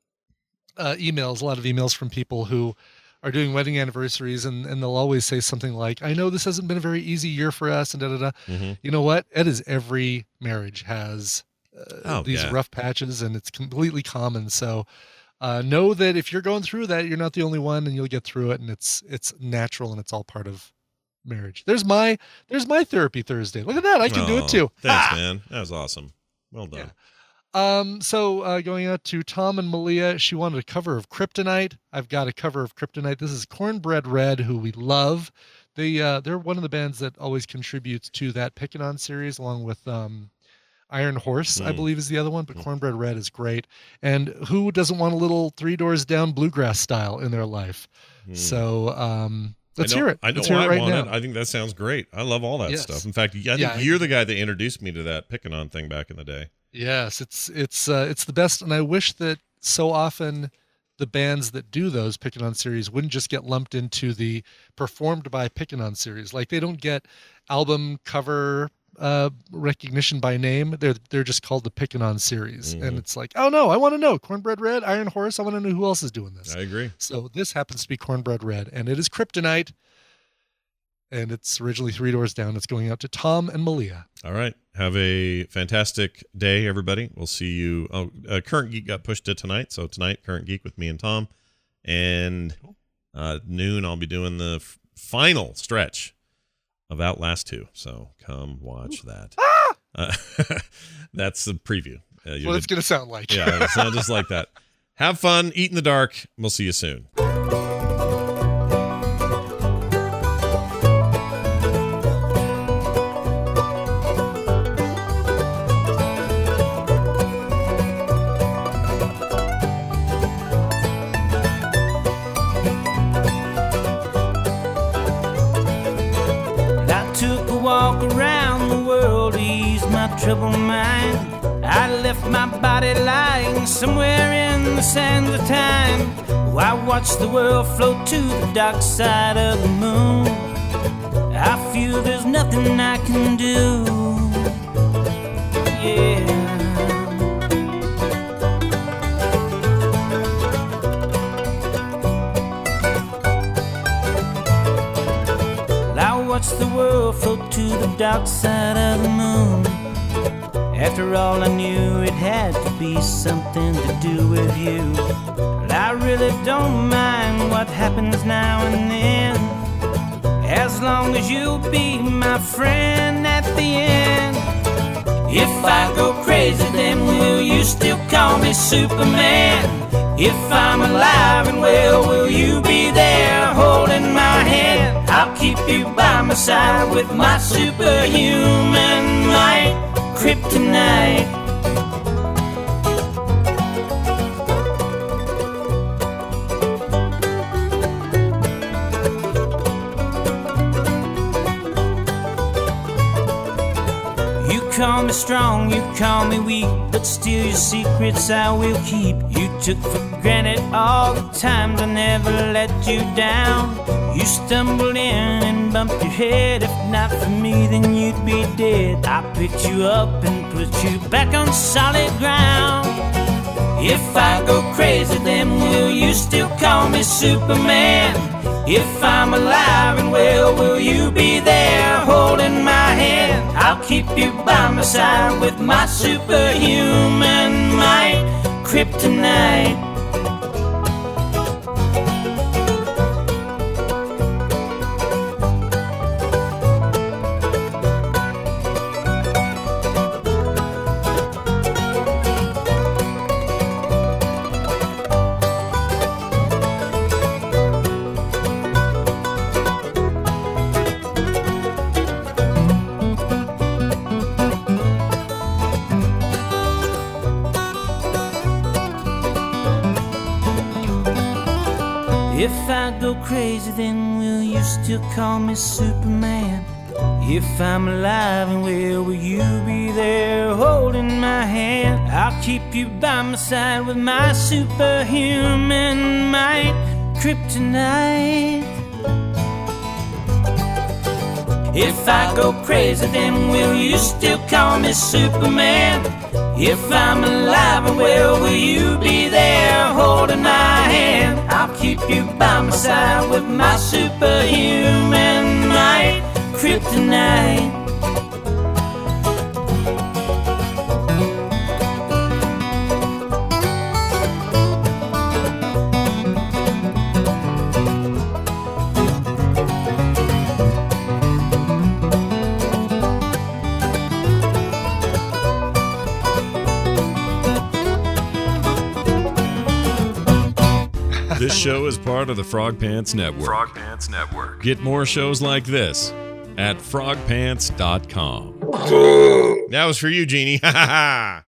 uh, emails, a lot of emails from people who are doing wedding anniversaries, and, and they'll always say something like, I know this hasn't been a very easy year for us, and da da da.
Mm-hmm.
You know what? It is every marriage has uh,
Oh,
these
yeah.
rough patches, and it's completely common. So uh, know that if you're going through that, you're not the only one, and you'll get through it, and it's it's natural, and it's all part of marriage. There's my there's my therapy Thursday. Look at that. I can do
Oh,
it too.
Thanks,
Ah!
man. That was awesome. Well done.
Yeah. Um, so uh, going out to Tom and Malia, she wanted a cover of Kryptonite. I've got a cover of Kryptonite. This is Cornbread Red, who we love. They uh, they're one of the bands that always contributes to that Pickin' On series, along with um, Iron Horse, I
Mm.
believe is the other one. But Cornbread Red is great. And who doesn't want a little Three Doors Down bluegrass style in their life?
Mm.
So um, let's
I know,
hear it.
I know
let's hear
I
it right
want
now.
it. I think that sounds great. I love all that
Yes.
stuff. In fact, I think
Yeah.
you're the guy that introduced me to that Pickin' On thing back in the day.
Yes, it's it's uh, it's the best, and I wish that so often the bands that do those Pickin' On series wouldn't just get lumped into the performed by Pickin' On series. Like they don't get album cover uh, recognition by name. They're they're just called the Pickin' On series,
Mhm.
and it's like, oh no, I want to know Cornbread Red, Iron Horse. I want to know who else is doing this.
I agree.
So this happens to be Cornbread Red, and it is Kryptonite, and it's originally Three Doors Down. It's going out to Tom and Malia.
All right. Have a fantastic day, everybody. We'll see you. Oh, uh, Current Geek got pushed to tonight. So tonight, Current Geek with me and Tom. And uh, noon, I'll be doing the f- final stretch of Outlast two. So come watch that. Uh, that's the preview. Uh, you'll
What it's
get-
going to sound like.
yeah, it'll sound just like that. Have fun. Eat in the dark. We'll see you soon.
troubled mind. I left my body lying somewhere in the sands of time. Oh, I watched the world float to the dark side of the moon. I feel there's nothing I can do. Yeah. Watch the world float to the dark side of the moon. After all, I knew it had to be something to do with you. But I really don't mind what happens now and then, as long as you'll be my friend at the end. If I go crazy, then will you still call me Superman? If I'm alive and well, will you be there holding my hand? I'll keep you by my side with my superhuman might. Kryptonite. You call me strong, you call me weak, but still your secrets I will keep. You took for granted all the times I never let you down. You stumbled in and bumped your head. If not for me, then you'd be dead. I picked you up and put you back on solid ground. If I go crazy, then will you still call me Superman? If I'm alive and well, will you be there holding my hand? I'll keep you by my side with my superhuman might. Kryptonite. If I go crazy, then will you still call me Superman? If I'm alive and well, will you be there holding my hand? I'll keep you by my side with my superhuman might. Kryptonite. If I go crazy, then will you still call me Superman? If I'm alive and well, will you be there holding my hand? I'll keep you by my side with my superhuman might. Kryptonite.
This show is part of the Frog Pants Network.
Frog Pants Network.
Get more shows like this at frog pants dot com. That was for you, Jeannie. Ha ha ha.